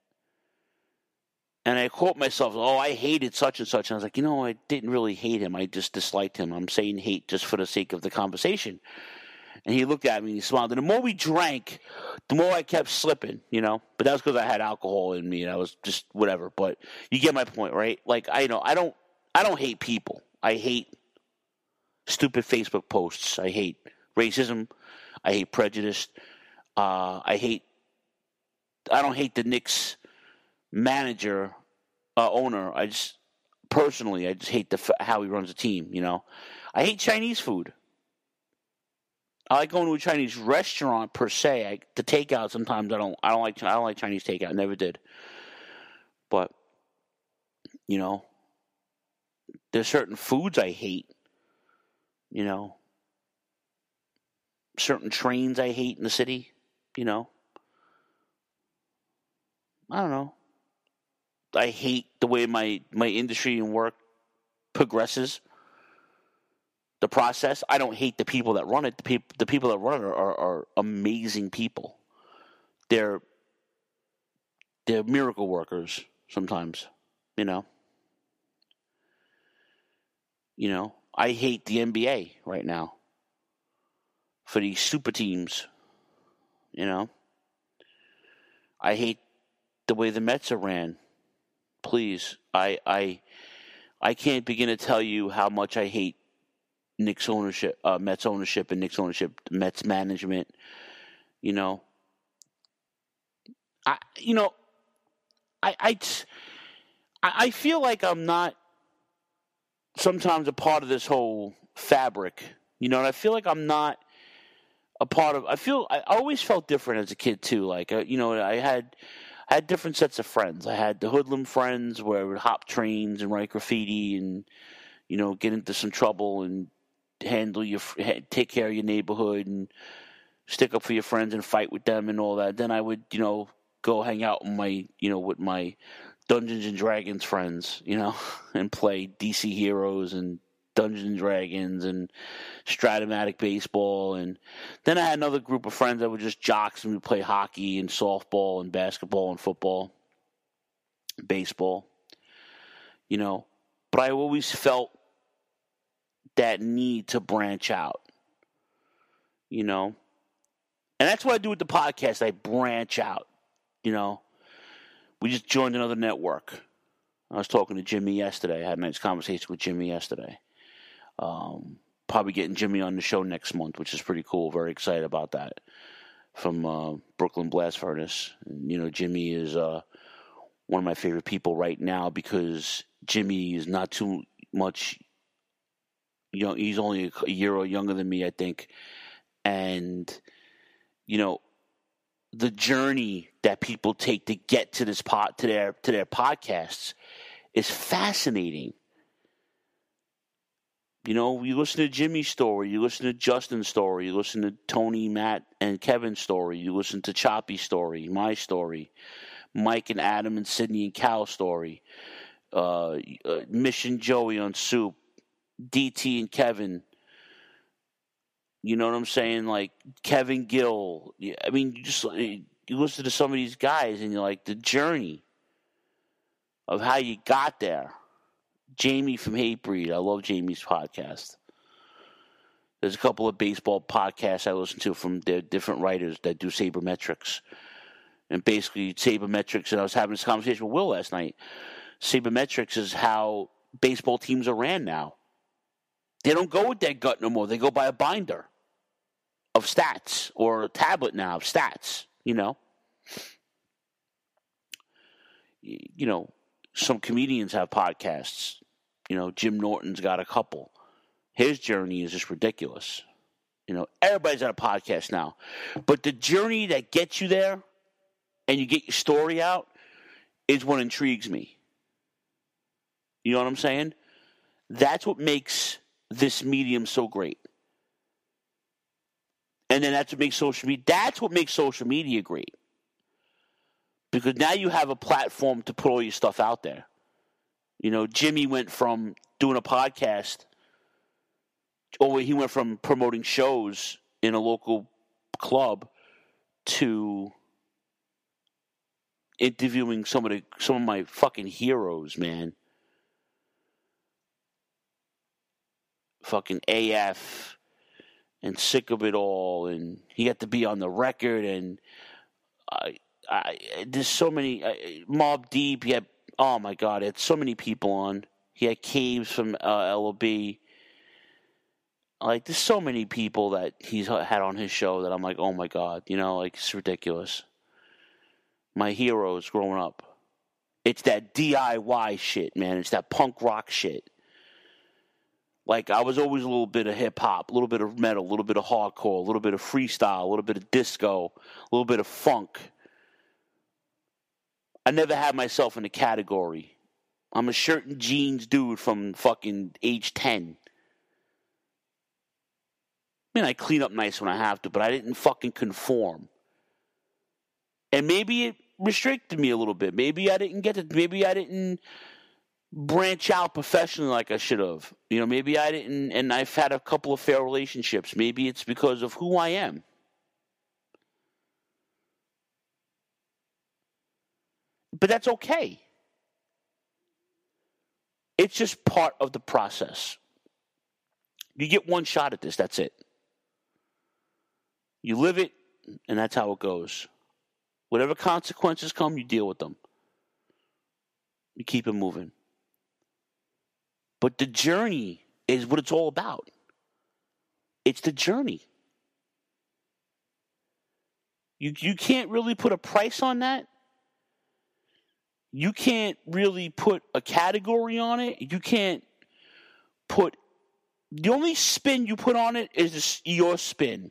And I caught myself, I hated such and such. And I was like, I didn't really hate him. I just disliked him. I'm saying hate just for the sake of the conversation. And he looked at me and he smiled. And the more we drank, the more I kept slipping, But that was because I had alcohol in me and I was just whatever. But you get my point, right? Like, I don't hate people. I hate stupid Facebook posts. I hate racism. I hate prejudice. I don't hate the Knicks manager, owner. I just hate how he runs the team. I hate Chinese food. I like going to a Chinese restaurant per se. The takeout sometimes I don't like Chinese takeout. Never did. But there's certain foods I hate. Certain trains I hate in the city. I don't know. I hate the way my industry and work progresses. The process. I don't hate the people that run it. The people that run it are amazing people. They're miracle workers sometimes. I hate the NBA right now for these super teams. I hate the way the Mets are ran. Please, I can't begin to tell you how much I hate Knicks ownership, Mets ownership, and Knicks ownership, Mets management. I feel like I'm not sometimes a part of this whole fabric, and I feel like I'm not a part of. I always felt different as a kid too. Like I had different sets of friends. I had the hoodlum friends where I would hop trains and write graffiti and get into some trouble and take care of your neighborhood and stick up for your friends and fight with them and all that. Then I would go hang out with my Dungeons and Dragons friends, and play DC Heroes and Dungeons and Dragons and Stratomatic Baseball. And then I had another group of friends that were just jocks, and we play hockey and softball and basketball and football, baseball, But I always felt that need to branch out, And that's what I do with the podcast. I branch out, We just joined another network. I was talking to Jimmy yesterday. I had a nice conversation with Jimmy yesterday. Probably getting Jimmy on the show next month, which is pretty cool. Very excited about that. From Brooklyn Blast Furnace. And, Jimmy is one of my favorite people right now because Jimmy is not too much young. He's only a year or younger than me, I think. And, the journey that people take to get to this to their podcasts is fascinating. You listen to Jimmy's story, you listen to Justin's story, you listen to Tony, Matt, and Kevin's story, you listen to Choppy's story, my story, Mike and Adam and Sydney and Cal's story, Mission Joey on Soup, DT and Kevin. You know what I'm saying? Like Kevin Gill. I mean, you listen to some of these guys and you're like, the journey of how you got there. Jamie from Hatebreed. I love Jamie's podcast. There's a couple of baseball podcasts I listen to from their different writers that do sabermetrics. And basically, sabermetrics, and I was having this conversation with Will last night. Sabermetrics is how baseball teams are ran now. They don't go with their gut no more. They go by a binder of stats or a tablet now of stats, Some comedians have podcasts. Jim Norton's got a couple. His journey is just ridiculous. Everybody's got a podcast now. But the journey that gets you there and you get your story out is what intrigues me. You know what I'm saying? That's what makes this medium so great. And then that's what makes social media great. Because now you have a platform to put all your stuff out there. Jimmy went from doing a podcast, or he went from promoting shows in a local club to interviewing some of my fucking heroes, man. Fucking AF and Sick of It All, and he had to be on the record, and there's so many Mobb Deep. He had, oh my God, he had so many people on. He had Caves from LOB. Like, there's so many people that he's had on his show that I'm like, oh my God, it's ridiculous. My heroes growing up. It's that DIY shit, man. It's that punk rock shit. Like, I was always a little bit of hip-hop, a little bit of metal, a little bit of hardcore, a little bit of freestyle, a little bit of disco, a little bit of funk. I never had myself in a category. I'm a shirt and jeans dude from fucking age 10. I mean, I clean up nice when I have to, but I didn't fucking conform. And maybe it restricted me a little bit. Maybe I didn't branch out professionally like I should have. Maybe I didn't, and I've had a couple of failed relationships. Maybe it's because of who I am. But that's okay. It's just part of the process. You get one shot at this, that's it. You live it, and that's how it goes. Whatever consequences come, you deal with them. You keep it moving. But the journey is what it's all about. It's the journey. You can't really put a price on that. You can't really put a category on it. You can't put... The only spin you put on it is your spin.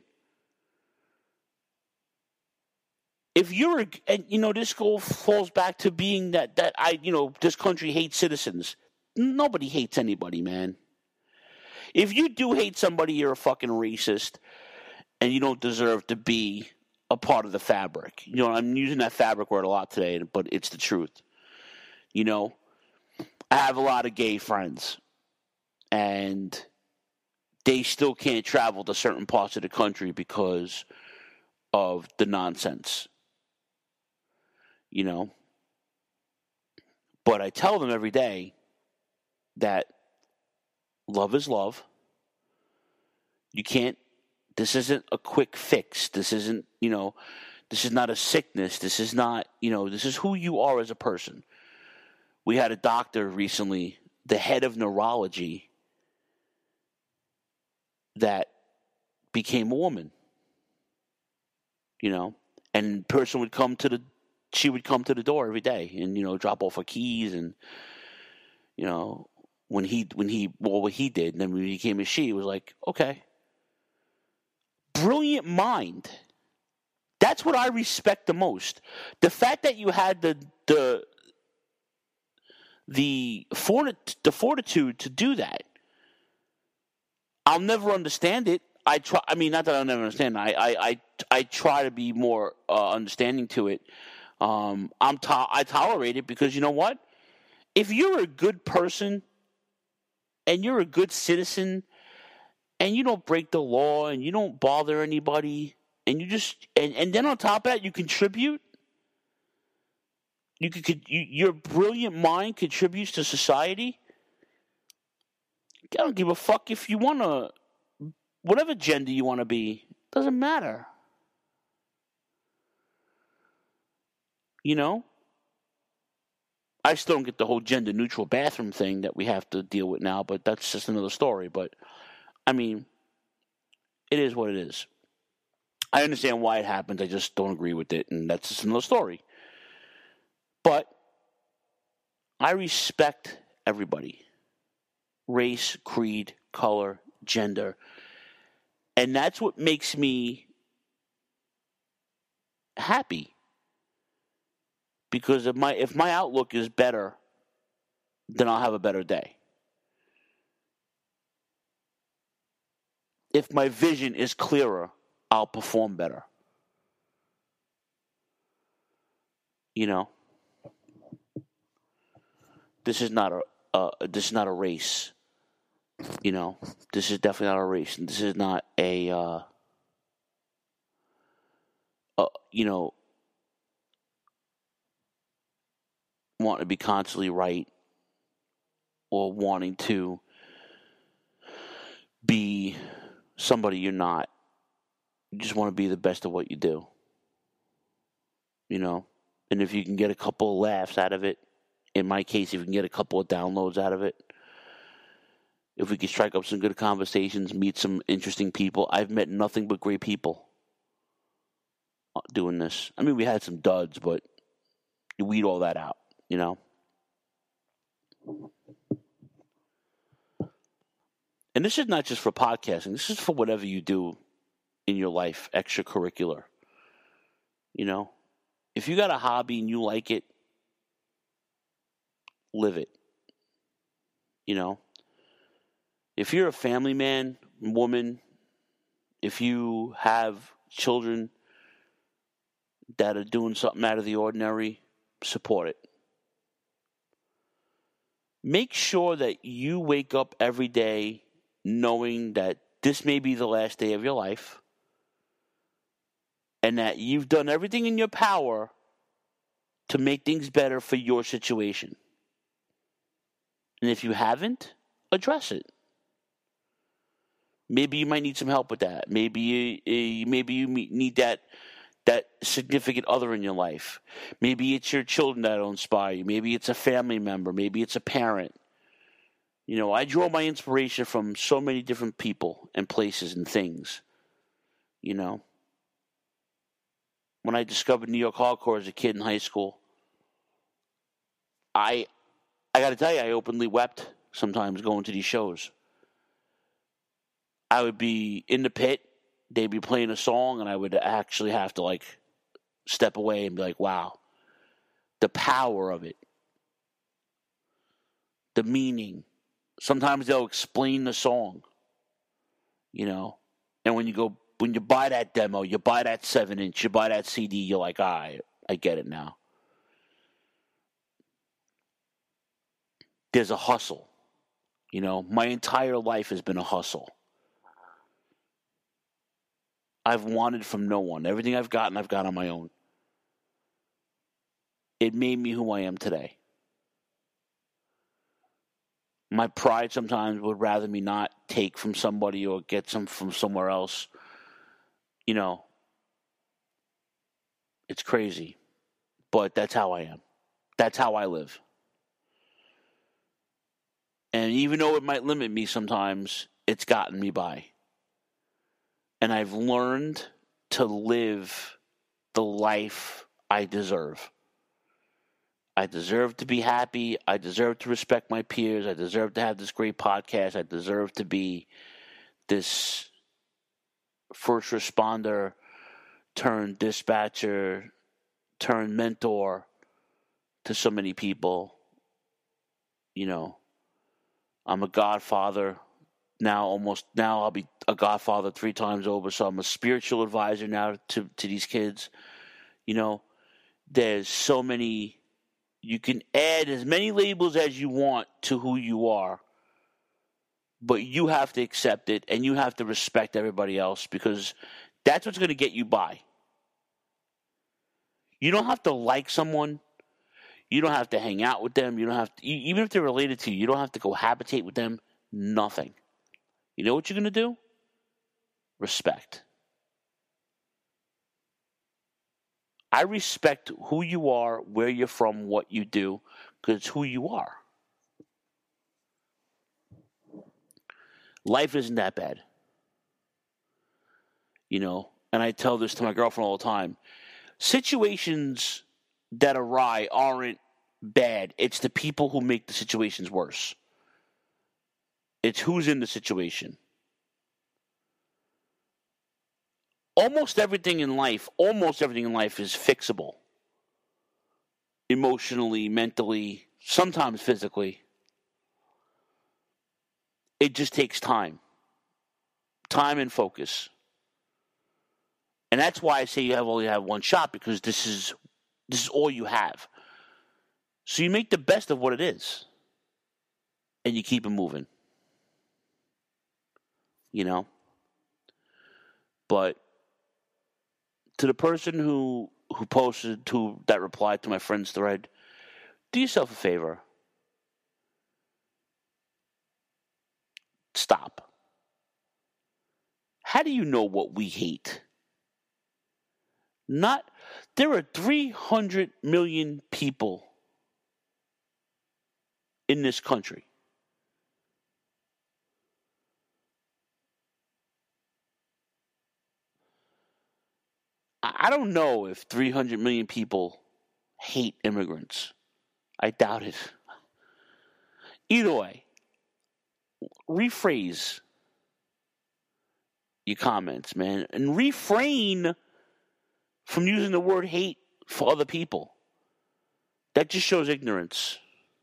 If you're... And, this goal falls back to being that this country hates citizens. Nobody hates anybody, man. If you do hate somebody, you're a fucking racist, and you don't deserve to be a part of the fabric. I'm using that fabric word a lot today, but it's the truth. You know, I have a lot of gay friends, and they still can't travel to certain parts of the country because of the nonsense. You know, but I tell them every day that love is love. You can't, this isn't a quick fix. This isn't, you know, this is not a sickness. This is not, you know, this is who you are as a person. We had a doctor recently, the head of neurology, that became a woman. You know, and person would come to the, she would come to the door every day and, you know, drop off her keys and, you know, what he did, and then when he became a she, it was like, okay. Brilliant mind. That's what I respect the most. The fact that you had the fortitude to do that. I'll never understand it. I try. I mean, not that I'll never understand. I try to be more understanding to it. I tolerate it because you know what? If you're a good person and you're a good citizen and you don't break the law and you don't bother anybody and you just and then on top of that you contribute, your brilliant mind contributes to society. I don't give a fuck if you want to, whatever gender you want to be, doesn't matter. You know? I still don't get the whole gender-neutral bathroom thing that we have to deal with now, but that's just another story. But, I mean, it is what it is. I understand why it happens. I just don't agree with it, and that's just another story. But I respect everybody. Race, creed, color, gender. And that's what makes me happy. Because if my outlook is better, then I'll have a better day. If my vision is clearer, I'll perform better. You know, this is not a race. You know, this is definitely not a race, and this is not a you know, wanting to be constantly right or wanting to be somebody you're not. You just want to be the best of what you do. You know? And if you can get a couple of laughs out of it, in my case, if you can get a couple of downloads out of it, if we can strike up some good conversations, meet some interesting people. I've met nothing but great people doing this. I mean, we had some duds, but you weed all that out. You know? And this is not just for podcasting. This is for whatever you do in your life, extracurricular. You know? If you got a hobby and you like it, live it. You know? If you're a family man, woman, if you have children that are doing something out of the ordinary, support it. Make sure that you wake up every day knowing that this may be the last day of your life and that you've done everything in your power to make things better for your situation. And if you haven't, address it. Maybe you might need some help with that. Maybe you need that significant other in your life. Maybe it's your children that will inspire you. Maybe it's a family member. Maybe it's a parent. You know, I draw my inspiration from so many different people and places and things. You know, when I discovered New York Hardcore as a kid in high school, I got to tell you, I openly wept sometimes going to these shows. I would be in the pit, they'd be playing a song, and I would actually have to, like, step away and be like, wow, the power of it, the meaning. Sometimes they'll explain the song, you know, and when you buy that demo, you buy that 7-inch, you buy that CD, you're like, I get it now. there's a hustle. You know, my entire life has been a hustle. I've wanted from no one. Everything I've got on my own. It made me who I am today. My pride sometimes would rather me not take from somebody or get some from somewhere else. You know, it's crazy. But that's how I am. That's how I live. And even though it might limit me sometimes, it's gotten me by. And I've learned to live the life I deserve. I deserve to be happy. I deserve to respect my peers. I deserve to have this great podcast. I deserve to be this first responder turned dispatcher turned mentor to so many people. You know, I'm a godfather now. Now I'll be a godfather 3 times over. So I'm a spiritual advisor now to these kids. You know, there's so many. You can add as many labels as you want to who you are, but you have to accept it and you have to respect everybody else, because that's what's going to get you by. You don't have to like someone. You don't have to hang out with them. You don't have to, even if they're related to you, you don't have to cohabitate with them. Nothing. You know what you're going to do? Respect. I respect who you are, where you're from, what you do, because it's who you are. Life isn't that bad. You know, and I tell this to my girlfriend all the time. Situations that awry aren't bad. It's the people who make the situations worse. It's who's in the situation. Almost everything in life is fixable. Emotionally, mentally, sometimes physically. It just takes time. Time and focus. And that's why I say you only have one shot, because this is all you have. So you make the best of what it is. And you keep it moving. You know? But to the person who posted that replied to my friend's thread, do yourself a favor. Stop. How do you know what we hate? There are 300 million people in this country. I don't know if 300 million people hate immigrants. I doubt it. Either way, rephrase your comments, man, and refrain from using the word hate for other people. That just shows ignorance.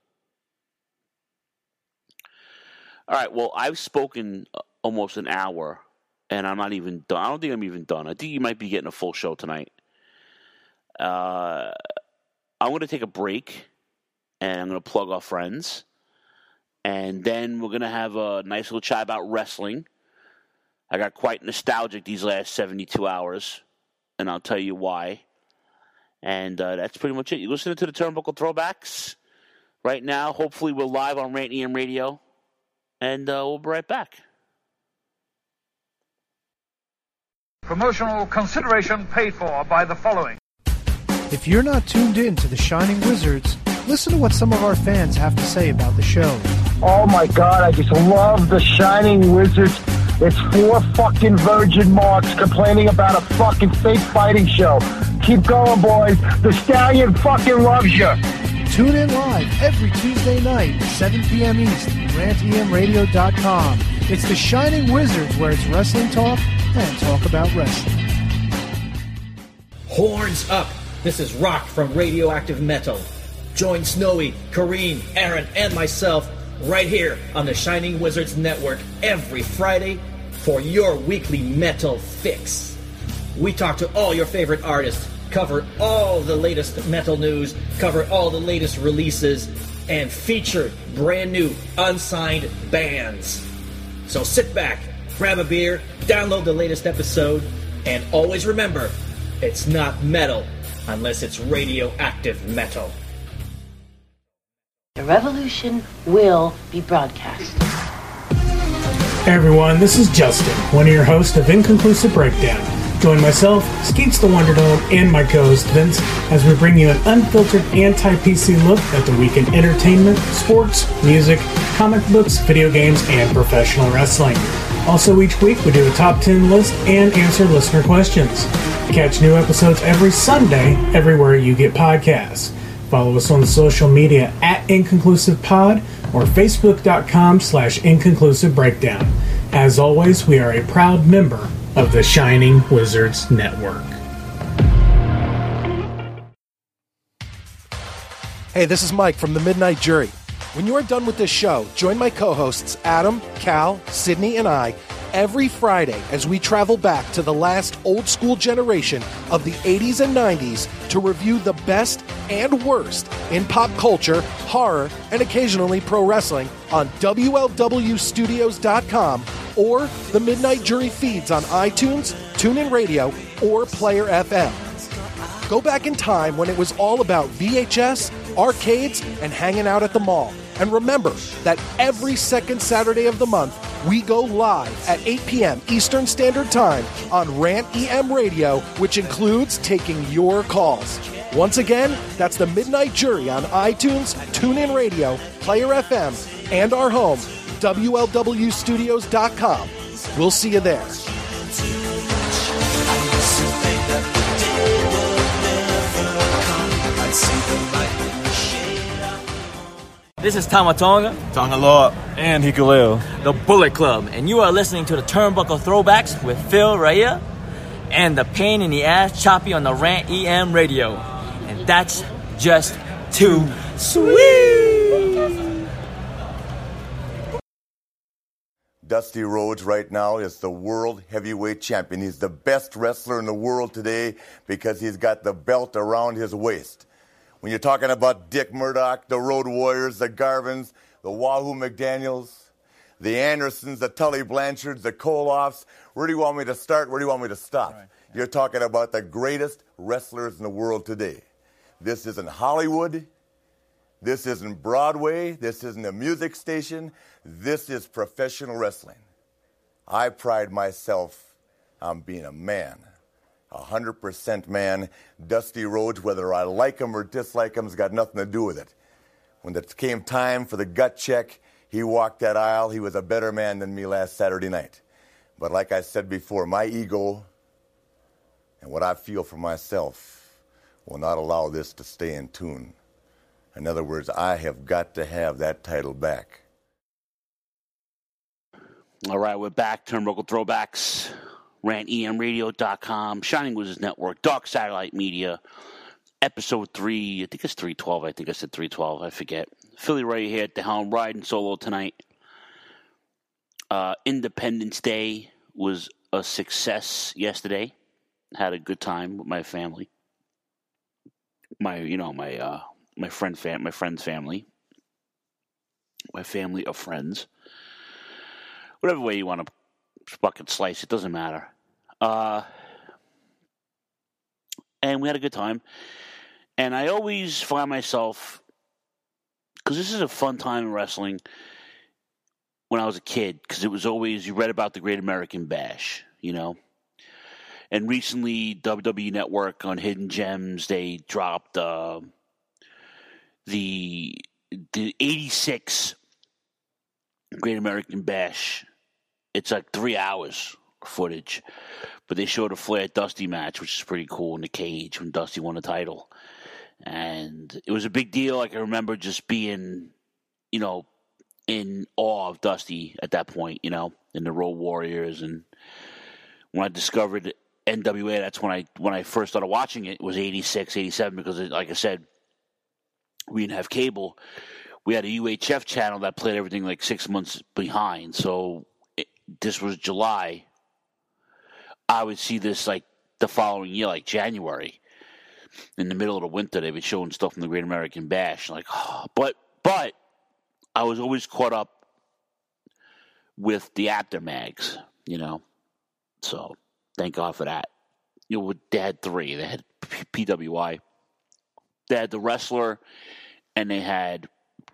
All right, well, I've spoken almost an hour, and I'm not even done. I don't think I'm even done. I think you might be getting a full show tonight. I'm going to take a break, and I'm going to plug our friends. And then we're going to have a nice little chat about wrestling. I got quite nostalgic these last 72 hours, and I'll tell you why. And that's pretty much it. You're listening to the Turnbuckle Throwbacks right now. Hopefully we're live on Rant EM Radio, and we'll be right back.
Promotional consideration paid for by the following.
If you're not tuned in to the Shining Wizards, listen to what some of our fans have to say about the show.
Oh my God, I just love the Shining Wizards. It's 4 fucking virgin marks complaining about a fucking fake fighting show. Keep going, boys. The Stallion fucking loves you.
Tune in live every Tuesday night, 7 p.m. East, rantemradio.com. It's the Shining Wizards, where it's wrestling talk and talk about wrestling.
Horns up! This is Rock from Radioactive Metal. Join Snowy, Kareem, Aaron, and myself right here on the Shining Wizards Network every Friday for your weekly metal fix. We talk to all your favorite artists, cover all the latest metal news, cover all the latest releases, and featured brand new unsigned bands. So sit back, grab a beer, download the latest episode, and always remember, it's not metal unless it's radioactive metal.
The revolution will be broadcast.
Hey everyone, this is Justin, one of your hosts of Inconclusive Breakdown. Join myself, Skeets the Wonder Dog, and my co-host Vince as we bring you an unfiltered anti-PC look at the week in entertainment, sports, music, comic books, video games, and professional wrestling. Also, each week we do a top 10 list and answer listener questions. Catch new episodes every Sunday everywhere you get podcasts. Follow us on the social media at InconclusivePod or Facebook.com/Inconclusive Breakdown. As always, we are a proud member of the Shining Wizards Network.
Hey, this is Mike from the Midnight Jury. When you are done with this show, join my co-hosts Adam, Cal, Sydney, and I every Friday as we travel back to the last old-school generation of the 80s and 90s to review the best and worst in pop culture, horror, and occasionally pro wrestling on WLWstudios.com or the Midnight Jury feeds on iTunes, TuneIn Radio, or Player FM. Go back in time when it was all about VHS, arcades, and hanging out at the mall. And remember that every second Saturday of the month, we go live at 8 p.m. Eastern Standard Time on Rant EM Radio, which includes taking your calls. Once again, that's the Midnight Jury on iTunes, TuneIn Radio, Player FM, and our home, WLWstudios.com. We'll see you there.
This is Tamatonga,
Tangaloa, and Hikuleo,
the Bullet Club, and you are listening to the Turnbuckle Throwbacks with Phil Raya and the Pain in the Ass Choppy on the Rant EM Radio. And that's just too sweet.
Dusty Rhodes right now is the world heavyweight champion. He's the best wrestler in the world today because he's got the belt around his waist. When you're talking about Dick Murdoch, the Road Warriors, the Garvins, the Wahoo McDaniels, the Andersons, the Tully Blanchards, the Koloffs, where do you want me to start? Where do you want me to stop? Right. You're talking about the greatest wrestlers in the world today. This isn't Hollywood. This isn't Broadway. This isn't a music station. This is professional wrestling. I pride myself on being a man, 100% man. Dusty Rhodes, whether I like him or dislike him, has got nothing to do with it. When it came time for the gut check, he walked that aisle. He was a better man than me last Saturday night. But like I said before, my ego and what I feel for myself will not allow this to stay in tune. In other words, I have got to have that title back.
All right, we're back. Turnbuckle Throwbacks, RantEMRadio.com, Shining Wizards Network, Dark Satellite Media, Episode 3. I think it's 312. I think I said 312. I forget. Philly Ray here at the helm, riding solo tonight. Independence Day was a success yesterday. Had a good time with my family. My friend's family. My family of friends. Whatever way you want to fucking slice, it doesn't matter. And we had a good time. And I always find myself, because this is a fun time in wrestling, when I was a kid, because it was always, you read about the Great American Bash, you know? And recently, WWE Network on Hidden Gems, they dropped the 86 Great American Bash. It's like 3 hours footage, but they showed a Flair Dusty match, which is pretty cool, in the cage when Dusty won the title. And it was a big deal. Like, I remember just being, in awe of Dusty at that point, and the Road Warriors. And when I discovered NWA, that's when I first started watching it. It was 86, 87, because, like I said, we didn't have cable. We had a UHF channel that played everything like 6 months behind. So this was July. I would see this like the following year, like January. In the middle of the winter, they'd be showing stuff from the Great American Bash. But But I was always caught up with the aftermags, you know. So thank God for that. You know, they had three. They had PWI. They had the Wrestler, and they had,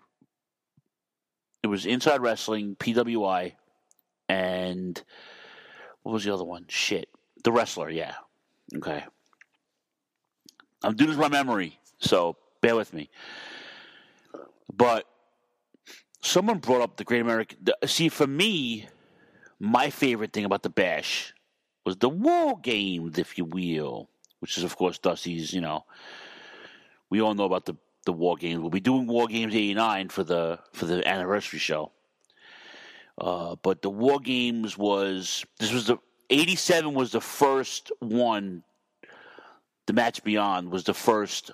it was Inside Wrestling, PWI, and what was the other one? Shit. The Wrestler, yeah. Okay. I'm doing this by memory, so bear with me. But someone brought up the Great American... See, for me, my favorite thing about the Bash was the War Games, if you will, which is, of course, Dusty's, you know... We all know about the War Games. We'll be doing War Games 89 for the anniversary show. But the War Games was... 87 was the first one. The Match Beyond was the first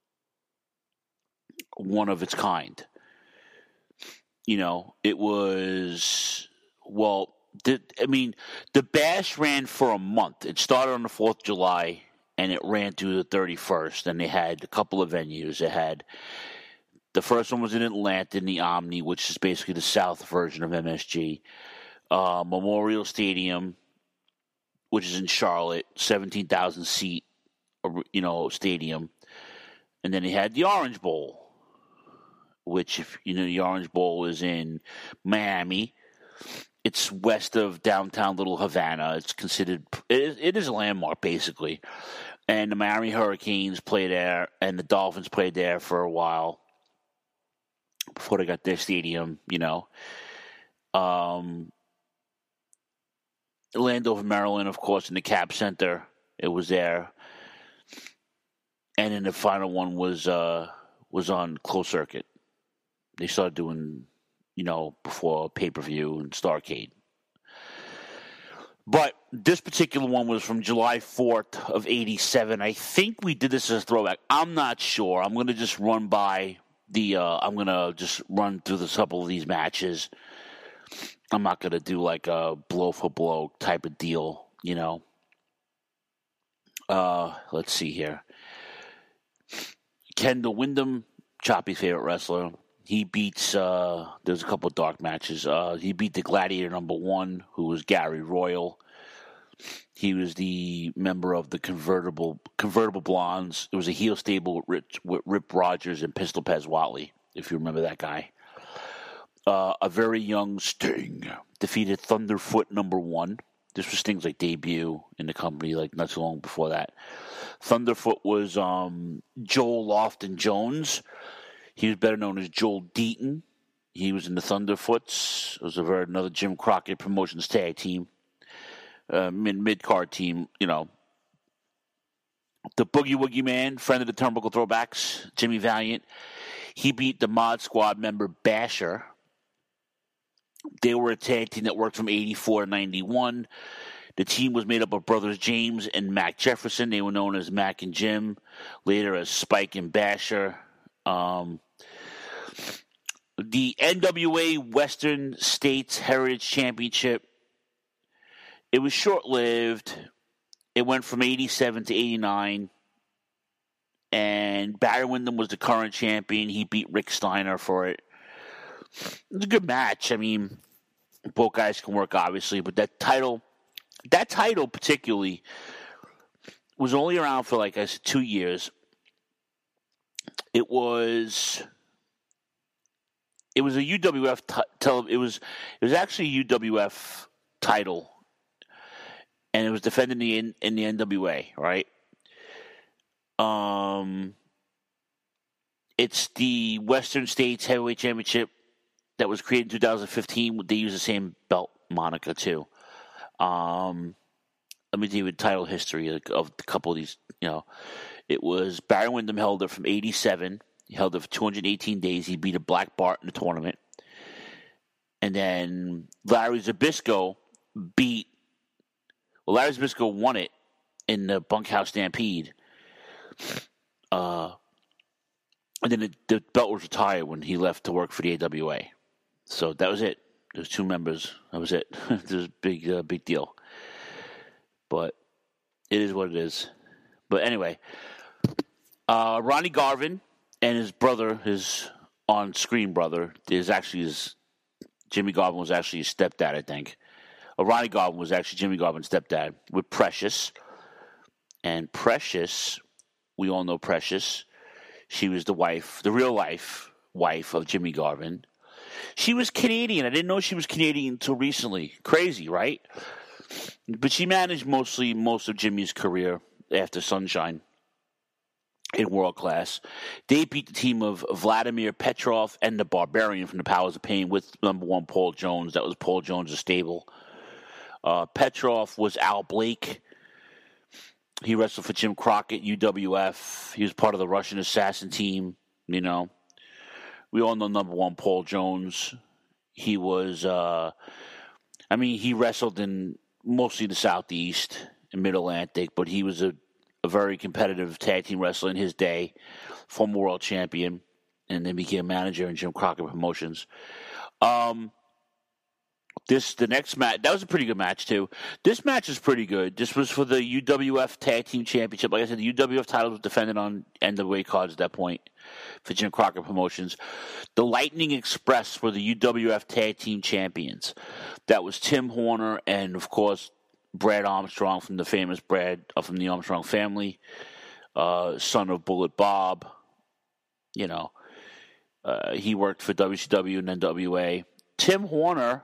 one of its kind. You know, it was... Well, the Bash ran for a month. It started on the 4th of July, and it ran through the 31st. And they had a couple of venues. It had... The first one was in Atlanta in the Omni, which is basically the South version of MSG. Memorial Stadium, which is in Charlotte, 17,000 seat, you know, stadium. And then they had the Orange Bowl, which, if you know, the Orange Bowl is in Miami. It's west of downtown Little Havana. It's considered, it is a landmark, basically. And the Miami Hurricanes play there, and the Dolphins played there for a while before they got their stadium, you know. Landover, Maryland, of course, in the Cap Center. It was there. And then the final one was on closed circuit. They started doing, you know, before pay-per-view and Starrcade. But this particular one was from July 4th of 87. I think we did this as a throwback. I'm not sure. I'm going to just run by I'm going to just run through a couple of these matches. I'm not going to do like a blow-for-blow type of deal, you know. Let's see here. Kendall Windham, Choppy's favorite wrestler. He beats, there's a couple of dark matches. He beat the Gladiator #1, who was Gary Royal. He was the member of the Convertible Blondes. It was a heel stable with Rip Rogers and Pistol Pez Watley, if you remember that guy. A very young Sting defeated Thunderfoot #1. This was Sting's like debut in the company, like not too long before that. Thunderfoot was Joel Lofton Jones. He was better known as Joel Deaton. He was in the Thunderfoots. It was another Jim Crockett Promotions tag team, mid-card team. You know, the Boogie Woogie Man, friend of the Turnbuckle Throwbacks, Jimmy Valiant. He beat the Mod Squad member Basher. They were a tag team that worked from 84 to 91. The team was made up of brothers James and Mac Jefferson. They were known as Mac and Jim, later as Spike and Basher. The NWA Western States Heritage Championship, it was short-lived. It went from 87 to 89. And Barry Windham was the current champion. He beat Rick Steiner for it. It was a good match. I mean, both guys can work, obviously, but that title particularly was only around for, like I said, 2 years. It was a UWF it was actually a UWF title, and it was defended in the NWA, right? It's the Western States Heavyweight Championship that was created in 2015. They use the same belt moniker too. Let me give you the title history of a couple of these. You know, it was Barry Windham held it from 87. He held it for 218 days. He beat a Black Bart in the tournament. And then Larry Zbyszko Larry Zbyszko won it in the Bunkhouse Stampede. And then the belt was retired when he left to work for the AWA. So that was it. There's 2 members. That was it. It was a big deal. But it is what it is. But anyway, Ronnie Garvin and his brother, his on screen brother. Jimmy Garvin was actually his stepdad, I think. Ronnie Garvin was actually Jimmy Garvin's stepdad with Precious. And Precious, we all know Precious. She was the real life wife of Jimmy Garvin. She was Canadian. I didn't know she was Canadian until recently. Crazy, right? But she managed most of Jimmy's career after Sunshine in World Class. They beat the team of Vladimir Petrov and the Barbarian from the Powers of Pain with number 1 Paul Jones. That was Paul Jones' stable. Petrov was Al Blake. He wrestled for Jim Crockett, UWF. He was part of the Russian Assassin team, you know. We all know number 1 Paul Jones. He was, he wrestled in mostly the Southeast and Mid-Atlantic, but he was a very competitive tag team wrestler in his day, former world champion, and then became manager in Jim Crockett Promotions. The next match, that was a pretty good match, too. This match is pretty good. This was for the UWF Tag Team Championship. Like I said, the UWF title was defended on NWA cards at that point for Jim Crockett Promotions. The Lightning Express were the UWF Tag Team Champions. That was Tim Horner and, of course, Brad Armstrong from the famous from the Armstrong family, son of Bullet Bob. You know, he worked for WCW and NWA. Tim Horner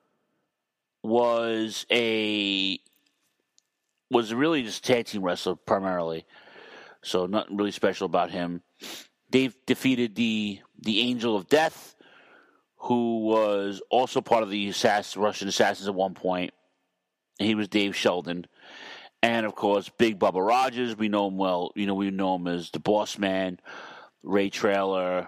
was really just a tag team wrestler primarily, so nothing really special about him. They've defeated the Angel of Death, who was also part of the Russian Assassins at one point. He was Dave Sheldon. And, of course, Big Bubba Rogers. We know him well. You know, we know him as the Boss Man, Ray Traylor.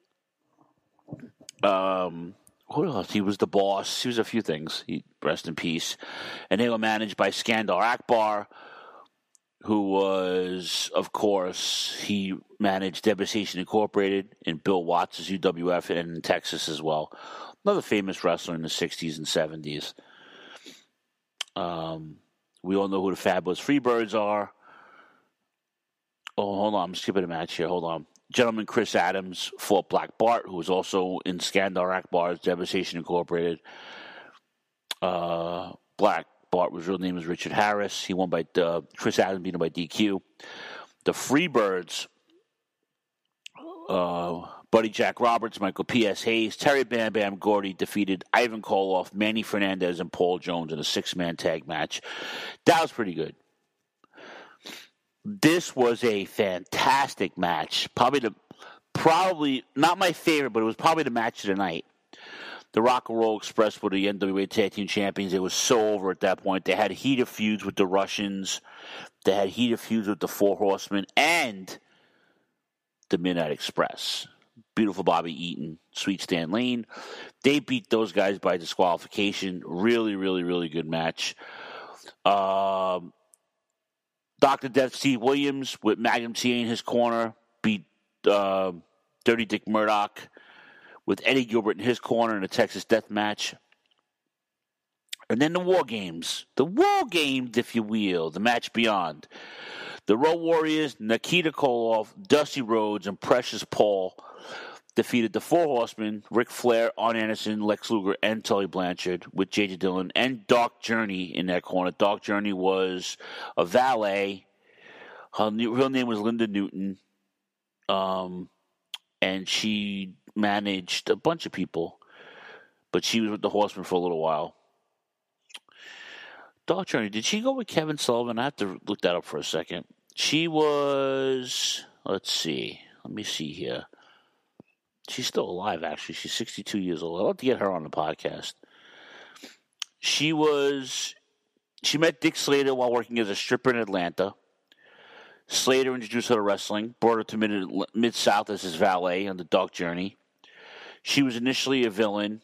Who else? He was the boss. He was a few things. Rest in peace. And they were managed by Skandar Akbar, who was, of course, he managed Devastation Incorporated and Bill Watts' UWF and in Texas as well. Another famous wrestler in the 60s and 70s. We all know who the Fabulous Freebirds are. Oh, hold on. I'm skipping a match here. Hold on. Gentleman Chris Adams fought Black Bart, who was also in Skandar Akbar's Devastation Incorporated. Black Bart's real name was Richard Harris. He won by Chris Adams beat him by DQ. The Freebirds, Buddy Jack Roberts, Michael P.S. Hayes, Terry Bam Bam Gordy defeated Ivan Koloff, Manny Fernandez, and Paul Jones in a 6-man tag match. That was pretty good. This was a fantastic match. Probably not my favorite, but it was probably the match of the night. The Rock and Roll Express were the NWA Tag Team Champions. It was so over at that point. They had heated feuds with the Russians. They had heated feuds with the Four Horsemen and the Midnight Express. Beautiful Bobby Eaton, Sweet Stan Lane. They beat those guys by disqualification. Really, really, really good match. Dr. Death Steve Williams with Magnum TA in his corner beat Dirty Dick Murdoch with Eddie Gilbert in his corner in a Texas Death Match. And then the War Games, if you will, the match beyond. The Road Warriors, Nikita Koloff, Dusty Rhodes, and Precious Paul defeated the Four Horsemen, Ric Flair, Arn Anderson, Lex Luger, and Tully Blanchard with J.J. Dillon and Dark Journey in that corner. Dark Journey was a valet. Her real name was Linda Newton, and she managed a bunch of people, but she was with the Horsemen for a little while. Dark Journey, did she go with Kevin Sullivan? I have to look that up for a second. She was, let me see here. She's still alive, actually. She's 62 years old. I'd love to get her on the podcast. She met Dick Slater while working as a stripper in Atlanta. Slater introduced her to wrestling, brought her to Mid-South as his valet on the Dark Journey. She was initially a villain,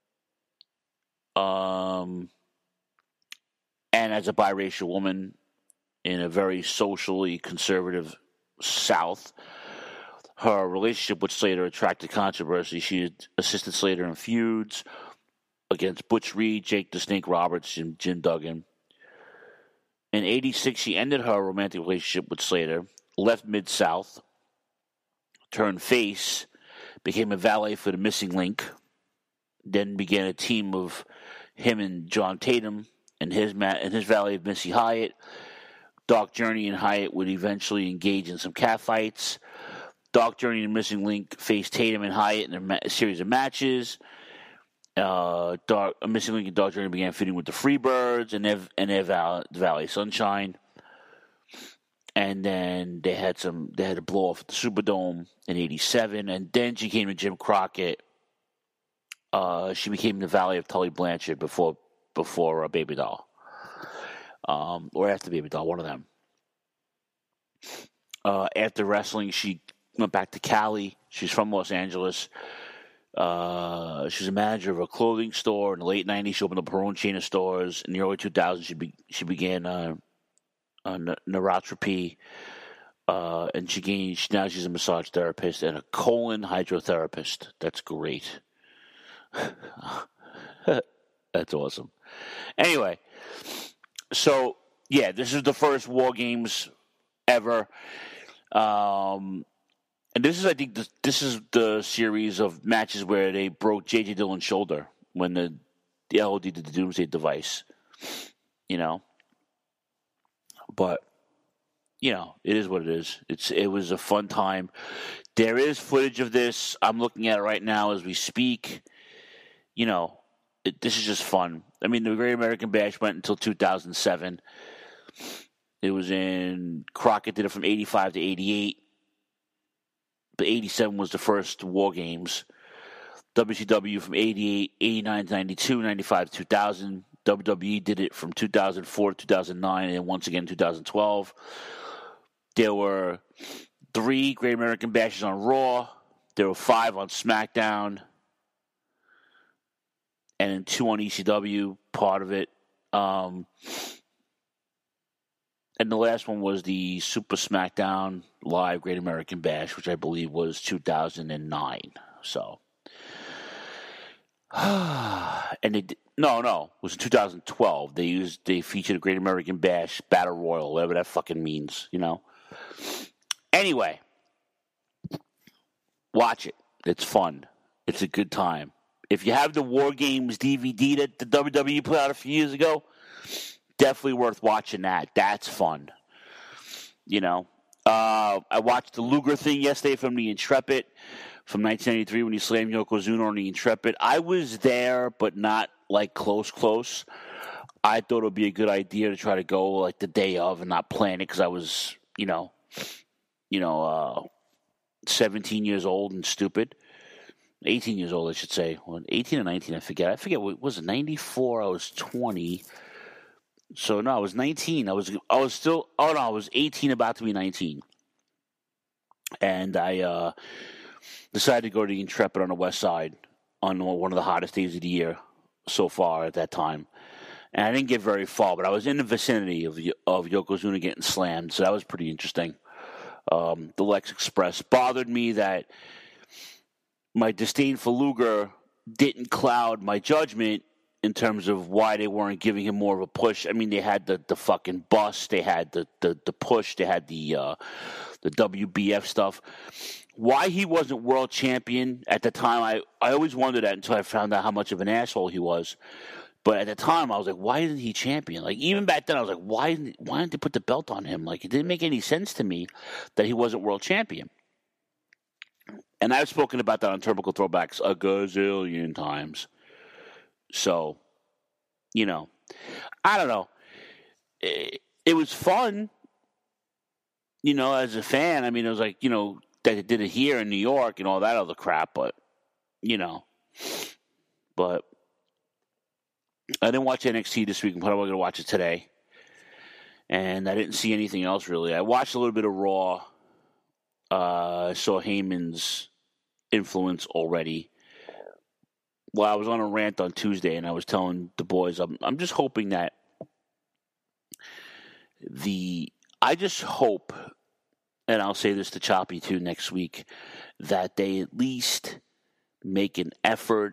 and as a biracial woman in a very socially conservative South. Her relationship with Slater attracted controversy. She assisted Slater in feuds against Butch Reed, Jake the Snake Roberts, and Jim Duggan. In 1986, she ended her romantic relationship with Slater, left Mid-South, turned face, became a valet for the Missing Link, then began a team of him and John Tatum and his valet of Missy Hyatt. Dark Journey and Hyatt would eventually engage in some catfights. Dark Journey and Missing Link faced Tatum and Hyatt in a series of matches. Missing Link and Dark Journey began feuding with the Freebirds and their Valet Sunshine. And then they had a blow off at the Superdome in '87, and then she came to Jim Crockett. She became the valet of Tully Blanchard before Baby Doll, or after Baby Doll, one of them. After wrestling, she went back to Cali. She's from Los Angeles. She's a manager of a clothing store. In the late '90s, she opened up her own chain of stores. In the early 2000s, she began neurotrope, and now she's a massage therapist and a colon hydrotherapist. That's great. That's awesome. Anyway, so yeah, this is the first War Games ever, and this is, I think, this is the series of matches where they broke J.J. Dillon's shoulder when the LOD did the Doomsday Device, But, it is what it is. It was a fun time. There is footage of this. I'm looking at it right now as we speak. This is just fun. I mean, the Great American Bash went until 2007. It was Crockett did it from 85 to 88. But 87 was the first War Games. WCW from 88, 89 to 92, 95 to 2000. WWE did it from 2004 to 2009, and once again 2012. There were 3 Great American Bashes on Raw. There were 5 on SmackDown. And then 2 on ECW, part of it. And the last one was the Super SmackDown Live Great American Bash, which I believe was 2009. So, and it was in 2012. They featured a Great American Bash Battle Royal, whatever that fucking means, Anyway, watch it. It's fun. It's a good time. If you have the War Games DVD that the WWE put out a few years ago, definitely worth watching that. That's fun. I watched the Luger thing yesterday from the Intrepid from 1993 when he slammed Yokozuna on the Intrepid. I was there, but not like close. I thought it would be a good idea to try to go like the day of and not plan it because I was, 17 years old and stupid. 18 years old, I should say. Well, 18 or 19, I forget. I forget. Was it 94? I was 20. So, no, I was 19. I was 18, about to be 19. And I decided to go to the Intrepid on the West Side on one of the hottest days of the year so far at that time. And I didn't get very far, but I was in the vicinity of Yokozuna getting slammed, so that was pretty interesting. The Lex Express bothered me that my disdain for Luger didn't cloud my judgment in terms of why they weren't giving him more of a push. I mean, they had the fucking bust, they had the push, they had the WBF stuff. Why he wasn't world champion at the time, I always wondered that until I found out how much of an asshole he was. But at the time, I was like, why isn't he champion? Like, even back then, I was like, why didn't they put the belt on him? Like, it didn't make any sense to me that he wasn't world champion. And I've spoken about that on Turnbuckle Throwbacks a gazillion times. So, I don't know. It was fun, as a fan. I mean, it was like, that they did it here in New York and all that other crap, but, But I didn't watch NXT this week. I'm probably going to watch it today. And I didn't see anything else, really. I watched a little bit of Raw. I saw Heyman's influence already. Well, I was on a rant on Tuesday, and I was telling the boys, I'm just hoping that I just hope, and I'll say this to Choppy too next week, that they at least make an effort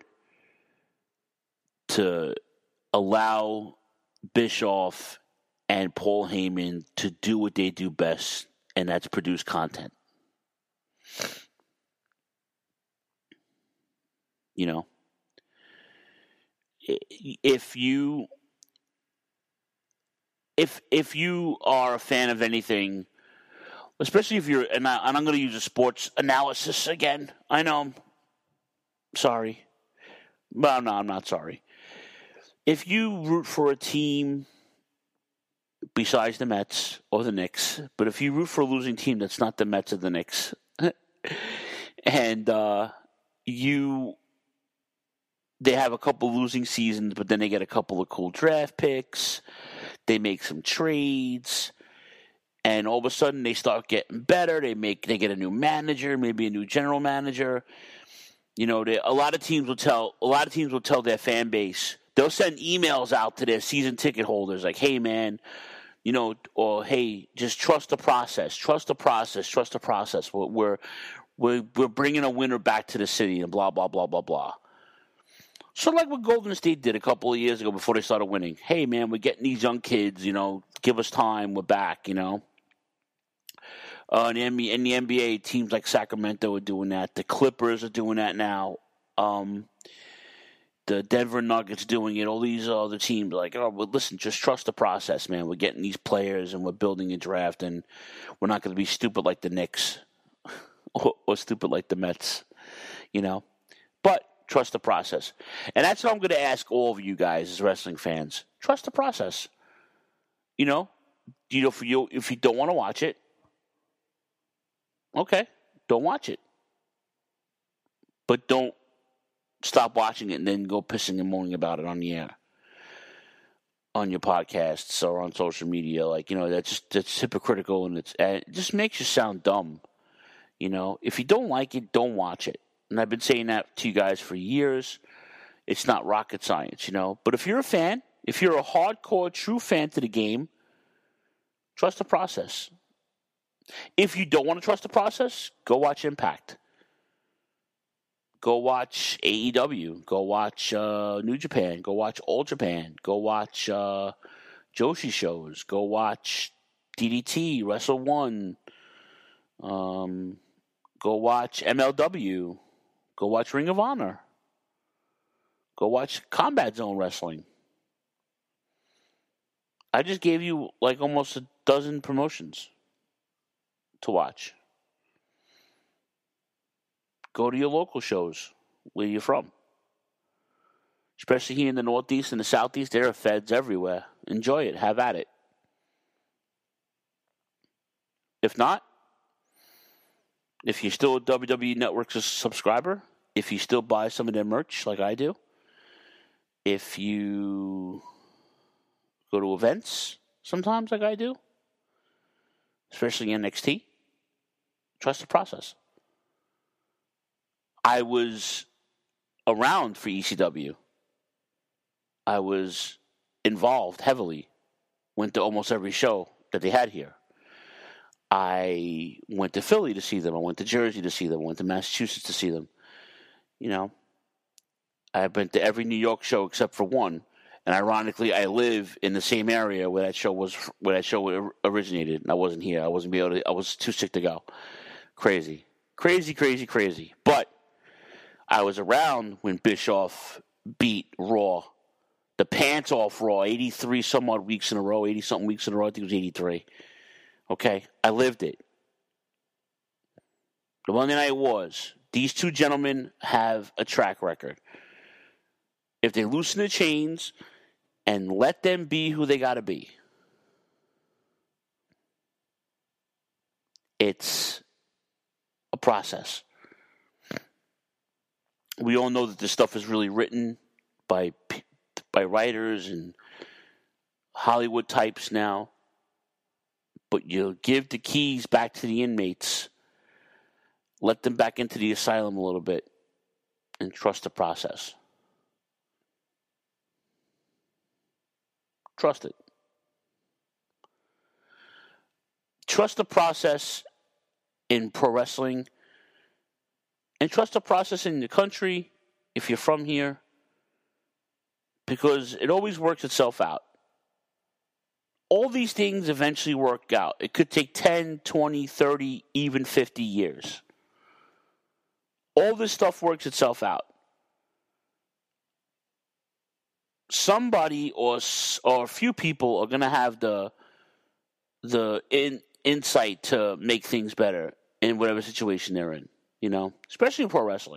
to allow Bischoff and Paul Heyman to do what they do best, and that's produce content. You know, if you are a fan of anything, especially if you're, and I'm going to use a sports analysis again. I know, I'm sorry, but no, I'm not sorry. If you root for a team besides the Mets or the Knicks, but if you root for a losing team that's not the Mets or the Knicks, and they have a couple losing seasons, but then they get a couple of cool draft picks, they make some trades, and all of a sudden they start getting better. They get a new manager, maybe a new general manager. You know, a lot of teams will tell their fan base. They'll send emails out to their season ticket holders like, "Hey, man, you know," or "Hey, just trust the process. Trust the process. Trust the process. We're bringing a winner back to the city," and blah blah blah blah blah. So like what Golden State did a couple of years ago before they started winning. "Hey, man, we're getting these young kids. You know, give us time. We're back." You know. In the NBA, teams like Sacramento are doing that. The Clippers are doing that now. The Denver Nuggets doing it. All these other teams are like, "Oh, well, listen, just trust the process, man. We're getting these players and we're building a draft, and we're not going to be stupid like the Knicks or stupid like the Mets, you know." But trust the process, and that's what I'm going to ask all of you guys as wrestling fans. Trust the process. You know, if you don't want to watch it, okay, don't watch it, but don't stop watching it and then go pissing and moaning about it on the air, on your podcasts or on social media. Like, you know, that's hypocritical, and it just makes you sound dumb. You know, if you don't like it, don't watch it. And I've been saying that to you guys for years. It's not rocket science, you know. But if you're a fan, if you're a hardcore, true fan to the game, trust the process. If you don't want to trust the process, go watch Impact. Go watch AEW. Go watch New Japan. Go watch All Japan. Go watch Joshi shows. Go watch DDT, Wrestle One. Go watch MLW. Go watch Ring of Honor. Go watch Combat Zone Wrestling. I just gave you like almost a dozen promotions to watch. Go to your local shows where you're from. Especially here in the Northeast and the Southeast, there are feds everywhere. Enjoy it. Have at it. If not, if you're still a WWE Network subscriber, if you still buy some of their merch like I do, if you go to events sometimes like I do, especially NXT, trust the process. I was around for ECW. I was involved heavily. Went to almost every show that they had here. I went to Philly to see them. I went to Jersey to see them. I went to Massachusetts to see them. You know, I've been to every New York show except for one. And ironically, I live in the same area where that show originated. And I wasn't here. I was too sick to go. Crazy. But I was around when Bischoff beat Raw, the pants off Raw, 83 some odd weeks in a row, 80 something weeks in a row. I think it was 83. Okay, I lived it. The Monday Night Wars. These two gentlemen have a track record. If they loosen the chains and let them be who they got to be, it's a process. We all know that this stuff is really written by writers and Hollywood types now. But you give the keys back to the inmates, let them back into the asylum a little bit, and trust the process. Trust it. Trust the process in pro wrestling, and trust the process in the country if you're from here, because it always works itself out. All these things eventually work out. It could take 10, 20, 30, even 50 years. All this stuff works itself out. somebody or a few people are going to have the insight to make things better in whatever situation they're in, especially in pro wrestling.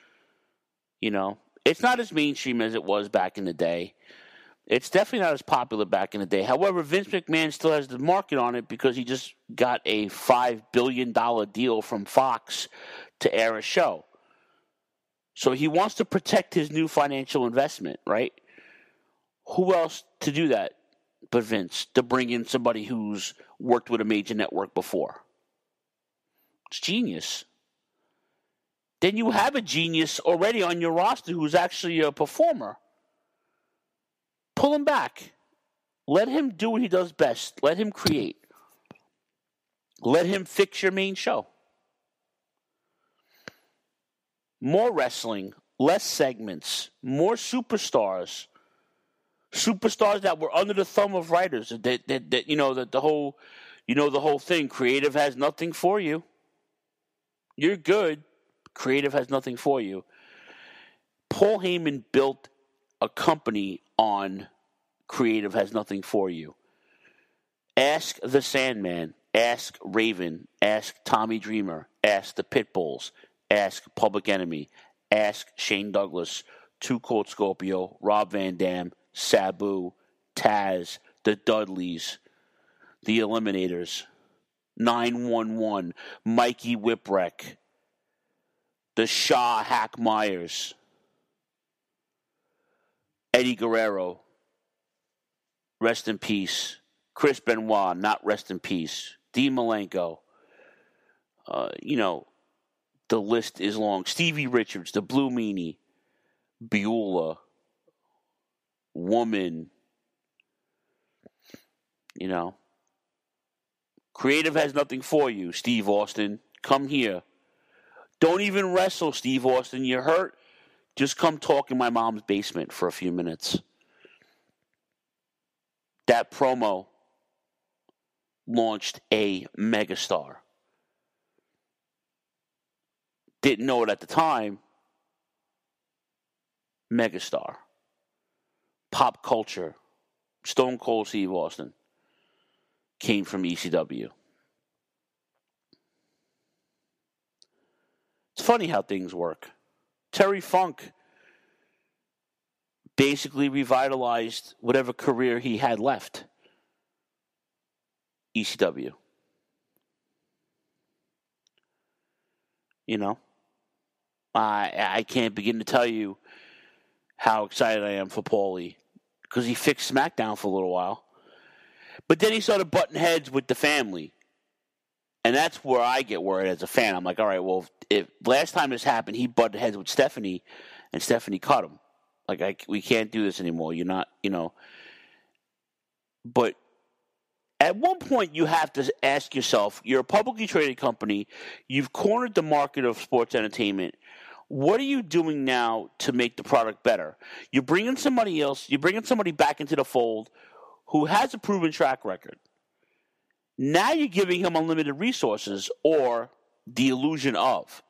It's not as mainstream as it was back in the day. It's definitely not as popular back in the day. However, Vince McMahon still has the market on it because he just got a $5 billion deal from Fox to air a show. So he wants to protect his new financial investment, right? Who else to do that but Vince, to bring in somebody who's worked with a major network before? It's genius. Then you have a genius already on your roster who's actually a performer. Pull him back. Let him do what he does best. Let him create. Let him fix your main show. More wrestling, less segments, more superstars. Superstars that were under the thumb of writers. That the whole thing. Creative has nothing for you. You're good. Creative has nothing for you. Paul Heyman built a company on creative has nothing for you. Ask the Sandman. Ask Raven. Ask Tommy Dreamer. Ask the Pitbulls. Ask Public Enemy. Ask Shane Douglas. Too Cold Scorpio. Rob Van Dam. Sabu. Taz. The Dudleys. The Eliminators. 911. Mikey Whipwreck. The Shaw Hack Myers. Eddie Guerrero. Rest in peace. Chris Benoit, not rest in peace. Dean Malenko. The list is long. Stevie Richards, the Blue Meanie. Beulah. Woman. Creative has nothing for you, Steve Austin. Come here. Don't even wrestle, Steve Austin. You're hurt. Just come talk in my mom's basement for a few minutes. That promo launched a megastar. Didn't know it at the time. Megastar. Pop culture. Stone Cold Steve Austin came from ECW. It's funny how things work. Terry Funk basically revitalized whatever career he had left. ECW. I can't begin to tell you how excited I am for Paulie because he fixed SmackDown for a little while. But then he started butting heads with the family. And that's where I get worried as a fan. I'm like, all right, well, if last time this happened, he butted heads with Stephanie, and Stephanie cut him. Like, we can't do this anymore. You're not, But at one point, you have to ask yourself, you're a publicly traded company. You've cornered the market of sports entertainment. What are you doing now to make the product better? You're bringing somebody else. You're bringing somebody back into the fold who has a proven track record. Now you're giving him unlimited resources or the illusion of.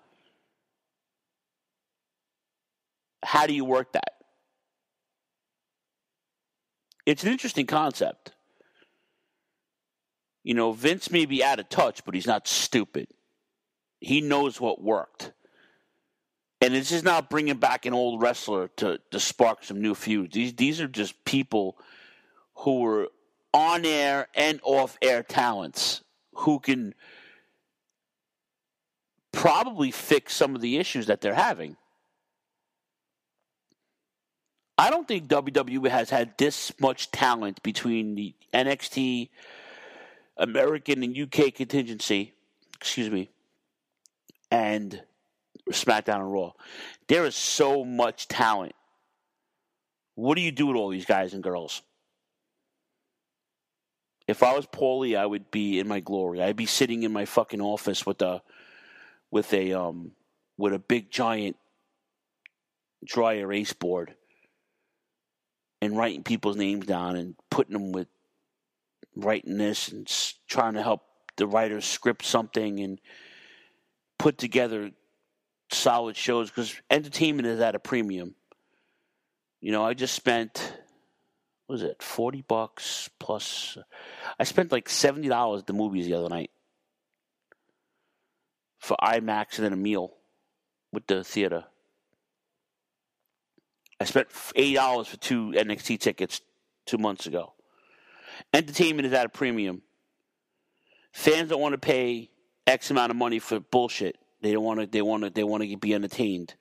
How do you work that? It's an interesting concept. Vince may be out of touch, but he's not stupid. He knows what worked. And this is not bringing back an old wrestler to spark some new feuds. These are just people who were on-air and off-air talents who can probably fix some of the issues that they're having. I don't think WWE has had this much talent between the NXT, American, and UK contingency, and SmackDown and Raw. There is so much talent. What do you do with all these guys and girls? If I was Paulie, I would be in my glory. I'd be sitting in my fucking office with a big giant dry erase board and writing people's names down and putting them with writing this and trying to help the writers script something and put together solid shows because entertainment is at a premium. I just spent what was it, $40 plus. I spent like $70 at the movies the other night for IMAX and then a meal with the theater. I spent $8 for 2 NXT tickets 2 months ago. Entertainment is at a premium. Fans don't want to pay X amount of money for bullshit. They want to be entertained.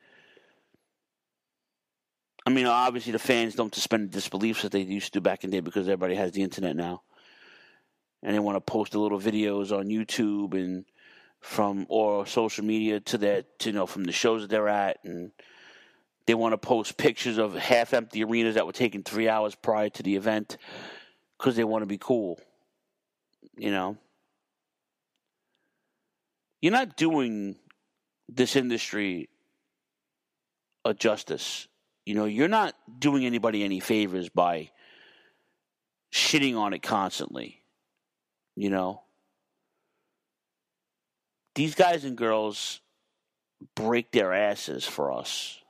I mean, obviously the fans don't suspend disbelief that they used to back in the day because everybody has the internet now, and they want to post the little videos on YouTube and or social media from the shows that they're at, and they want to post pictures of half-empty arenas that were taken 3 hours prior to the event because they want to be cool. You know, you're not doing this industry a justice. You know, you're not doing anybody any favors by shitting on it constantly. You know, these guys and girls break their asses for us.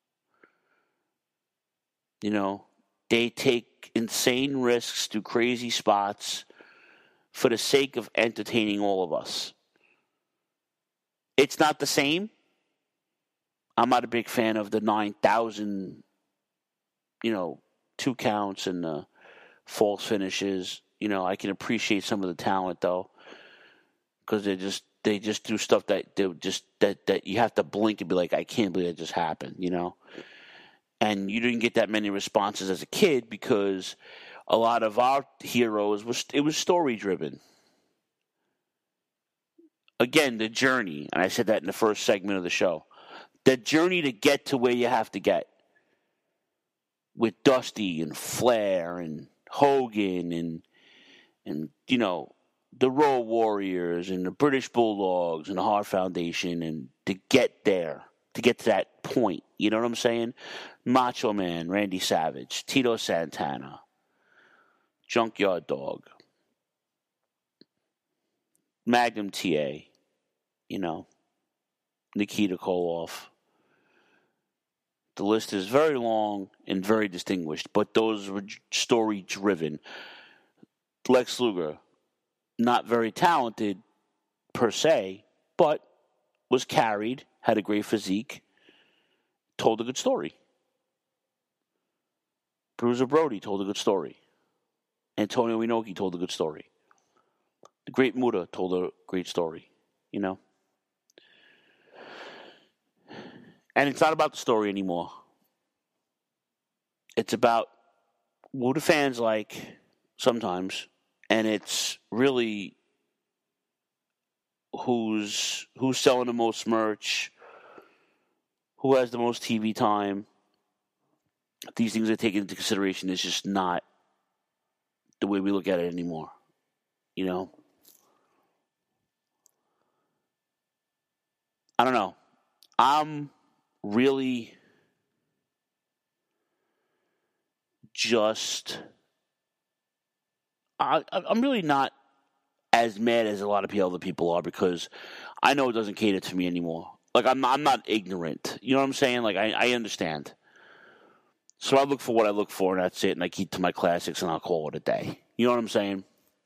You know, they take insane risks, do crazy spots for the sake of entertaining all of us. It's not the same. I'm not a big fan of the 9,000, 2 counts and the false finishes. You know, I can appreciate some of the talent though, because they just do stuff that that you have to blink and be like, I can't believe that just happened. You know, and you didn't get that many responses as a kid because a lot of our heroes was story driven. Again, the journey, and I said that in the first segment of the show. The journey to get to where you have to get with Dusty and Flair and Hogan and the Road Warriors and the British Bulldogs and the Hart Foundation, and to get there, to get to that point. You know what I'm saying? Macho Man, Randy Savage, Tito Santana, Junkyard Dog, Magnum TA, Nikita Koloff. The list is very long and very distinguished, but those were story-driven. Lex Luger, not very talented per se, but was carried, had a great physique, told a good story. Bruiser Brody told a good story. Antonio Inoki told a good story. The Great Muta told a great story, And it's not about the story anymore. It's about what the fans like sometimes, and it's really who's selling the most merch, who has the most TV time. These things are taken into consideration. It's just not the way we look at it anymore. I don't know. I'm really I'm really not as mad as a lot of other people are, because I know it doesn't cater to me anymore. Like, I'm not ignorant. You know what I'm saying? Like, I understand. So I look for what I look for, and that's it, and I keep to my classics, and I'll call it a day. You know what I'm saying?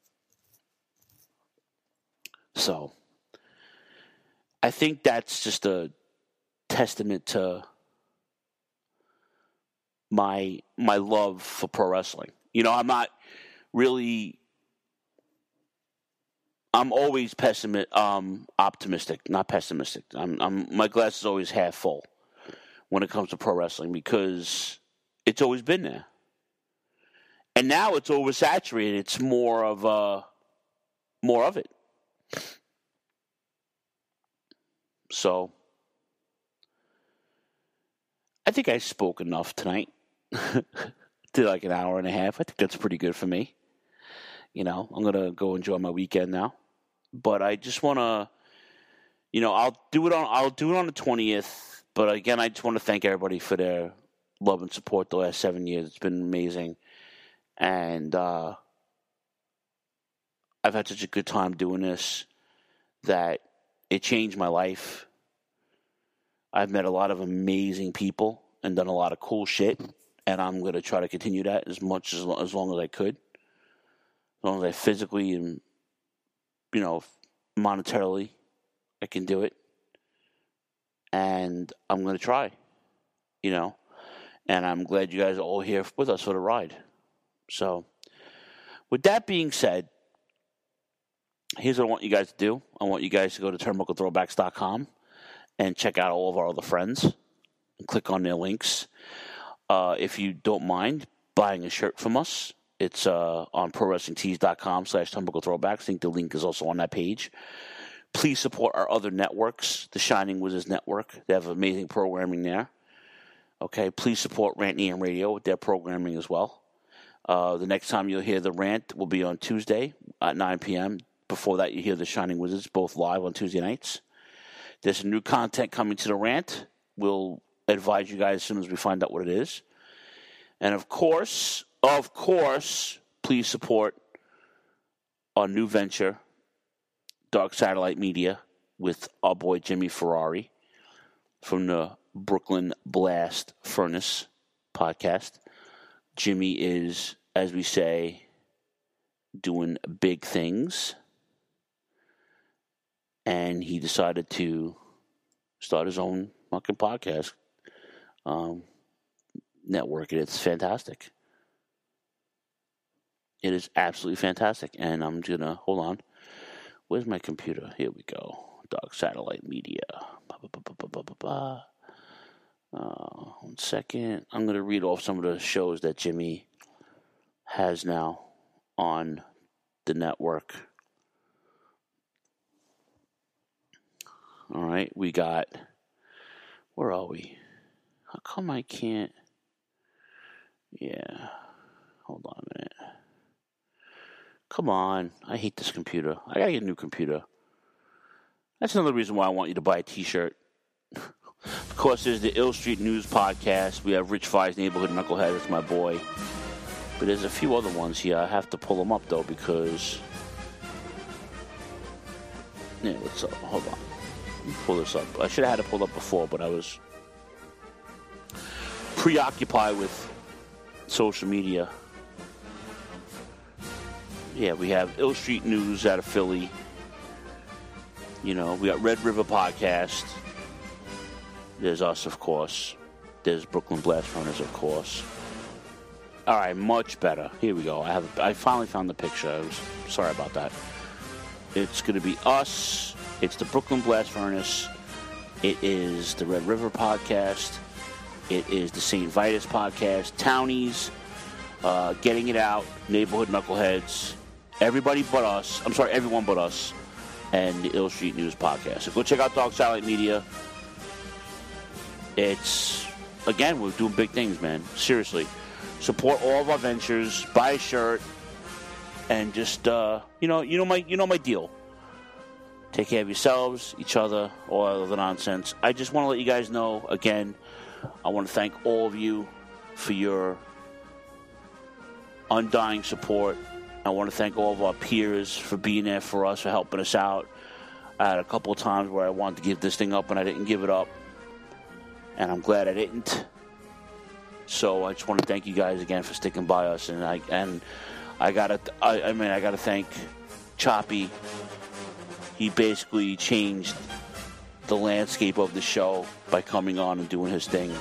So I think that's just a testament to my love for pro wrestling. I'm not really. I'm always optimistic, not pessimistic. My glass is always half full when it comes to pro wrestling, because it's always been there, and now it's oversaturated. It's more of it. So I think I spoke enough tonight. Did like an hour and a half. I think that's pretty good for me. I'm going to go enjoy my weekend now. But I just want to, I'll do it on the 20th. But again, I just want to thank everybody for their love and support the last 7 years. It's been amazing. And I've had such a good time doing this that it changed my life. I've met a lot of amazing people and done a lot of cool shit. and I'm going to try to continue that as long as I could, as long as I physically and monetarily I can do it, and I'm going to try, and I'm glad you guys are all here with us for the ride. So, with that being said, here's what I want you guys to do. I want you guys to go to turnbucklethrowbacks.com and check out all of our other friends and click on their links. If you don't mind buying a shirt from us, it's on prowrestlingtees.com/turnbucklethrowbacks. I think the link is also on that page. Please support our other networks, the Shining Wizards Network. They have amazing programming there. Okay, please support Rant EM Radio with their programming as well. The next time you'll hear the rant will be on Tuesday at 9 p.m. Before that, you hear the Shining Wizards, both live on Tuesday nights. There's some new content coming to the rant. We'll advise you guys as soon as we find out what it is. And of course, please support our new venture, Dark Satellite Media, with our boy Jimmy Ferrari from the Brooklyn Blast Furnace podcast. Jimmy is, as we say, doing big things. And he decided to start his own fucking podcast network. And it's fantastic. It is absolutely fantastic. And I'm going to, hold on. Where's my computer? Here we go. Dark Satellite Media. 1 second. I'm going to read off some of the shows that Jimmy has now on the network. All right, we got, where are we? How come I can't? Yeah, hold on a minute. Come on, I hate this computer. I gotta get a new computer. That's another reason why I want you to buy a t-shirt. Of course, there's the Ill Street News podcast. We have Rich Fye's Neighborhood Knucklehead. That's my boy. But there's a few other ones here. I have to pull them up, though, because... Yeah, what's up? Hold on. Let me pull this up. I should have had it pulled up before, but I was preoccupied with social media. Yeah, we have Ill Street News out of Philly. We got Red River Podcast. There's us, of course. There's Brooklyn Blast Furnace, of course. All right, much better. Here we go. I finally found the picture. I was sorry about that. It's going to be us. It's the Brooklyn Blast Furnace. It is the Red River Podcast. It is the St. Vitus Podcast. Townies. Getting It Out. Neighborhood Knuckleheads. Everybody but us. I'm sorry, everyone but us. And the Ill Street News Podcast. So go check out Dark Satellite Media. It's, again, we're doing big things, man. Seriously. Support all of our ventures. Buy a shirt. And just, you know my deal. Take care of yourselves, each other, all of the nonsense. I just want to let you guys know, again, I want to thank all of you for your undying support. I want to thank all of our peers for being there for us, for helping us out. I had a couple of times where I wanted to give this thing up and I didn't give it up. And I'm glad I didn't. So I just want to thank you guys again for sticking by us. And I gotta thank Choppy. He basically changed the landscape of the show by coming on and doing his thing.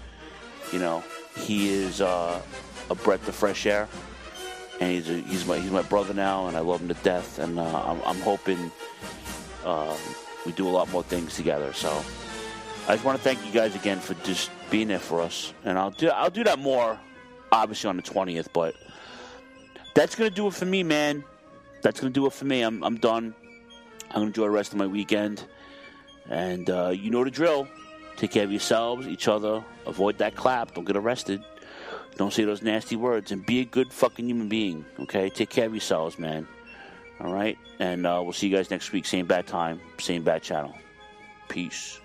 He is a breath of fresh air, and he's my brother now, and I love him to death. And I'm hoping we do a lot more things together. So I just want to thank you guys again for just being there for us, and I'll do that more, obviously on the 20th. But that's gonna do it for me, man. That's gonna do it for me. I'm done. I'm gonna enjoy the rest of my weekend, and you know the drill. Take care of yourselves, each other. Avoid that clap. Don't get arrested. Don't say those nasty words, and be a good fucking human being. Okay? Take care of yourselves, man. All right, and we'll see you guys next week. Same bad time, same bad channel. Peace.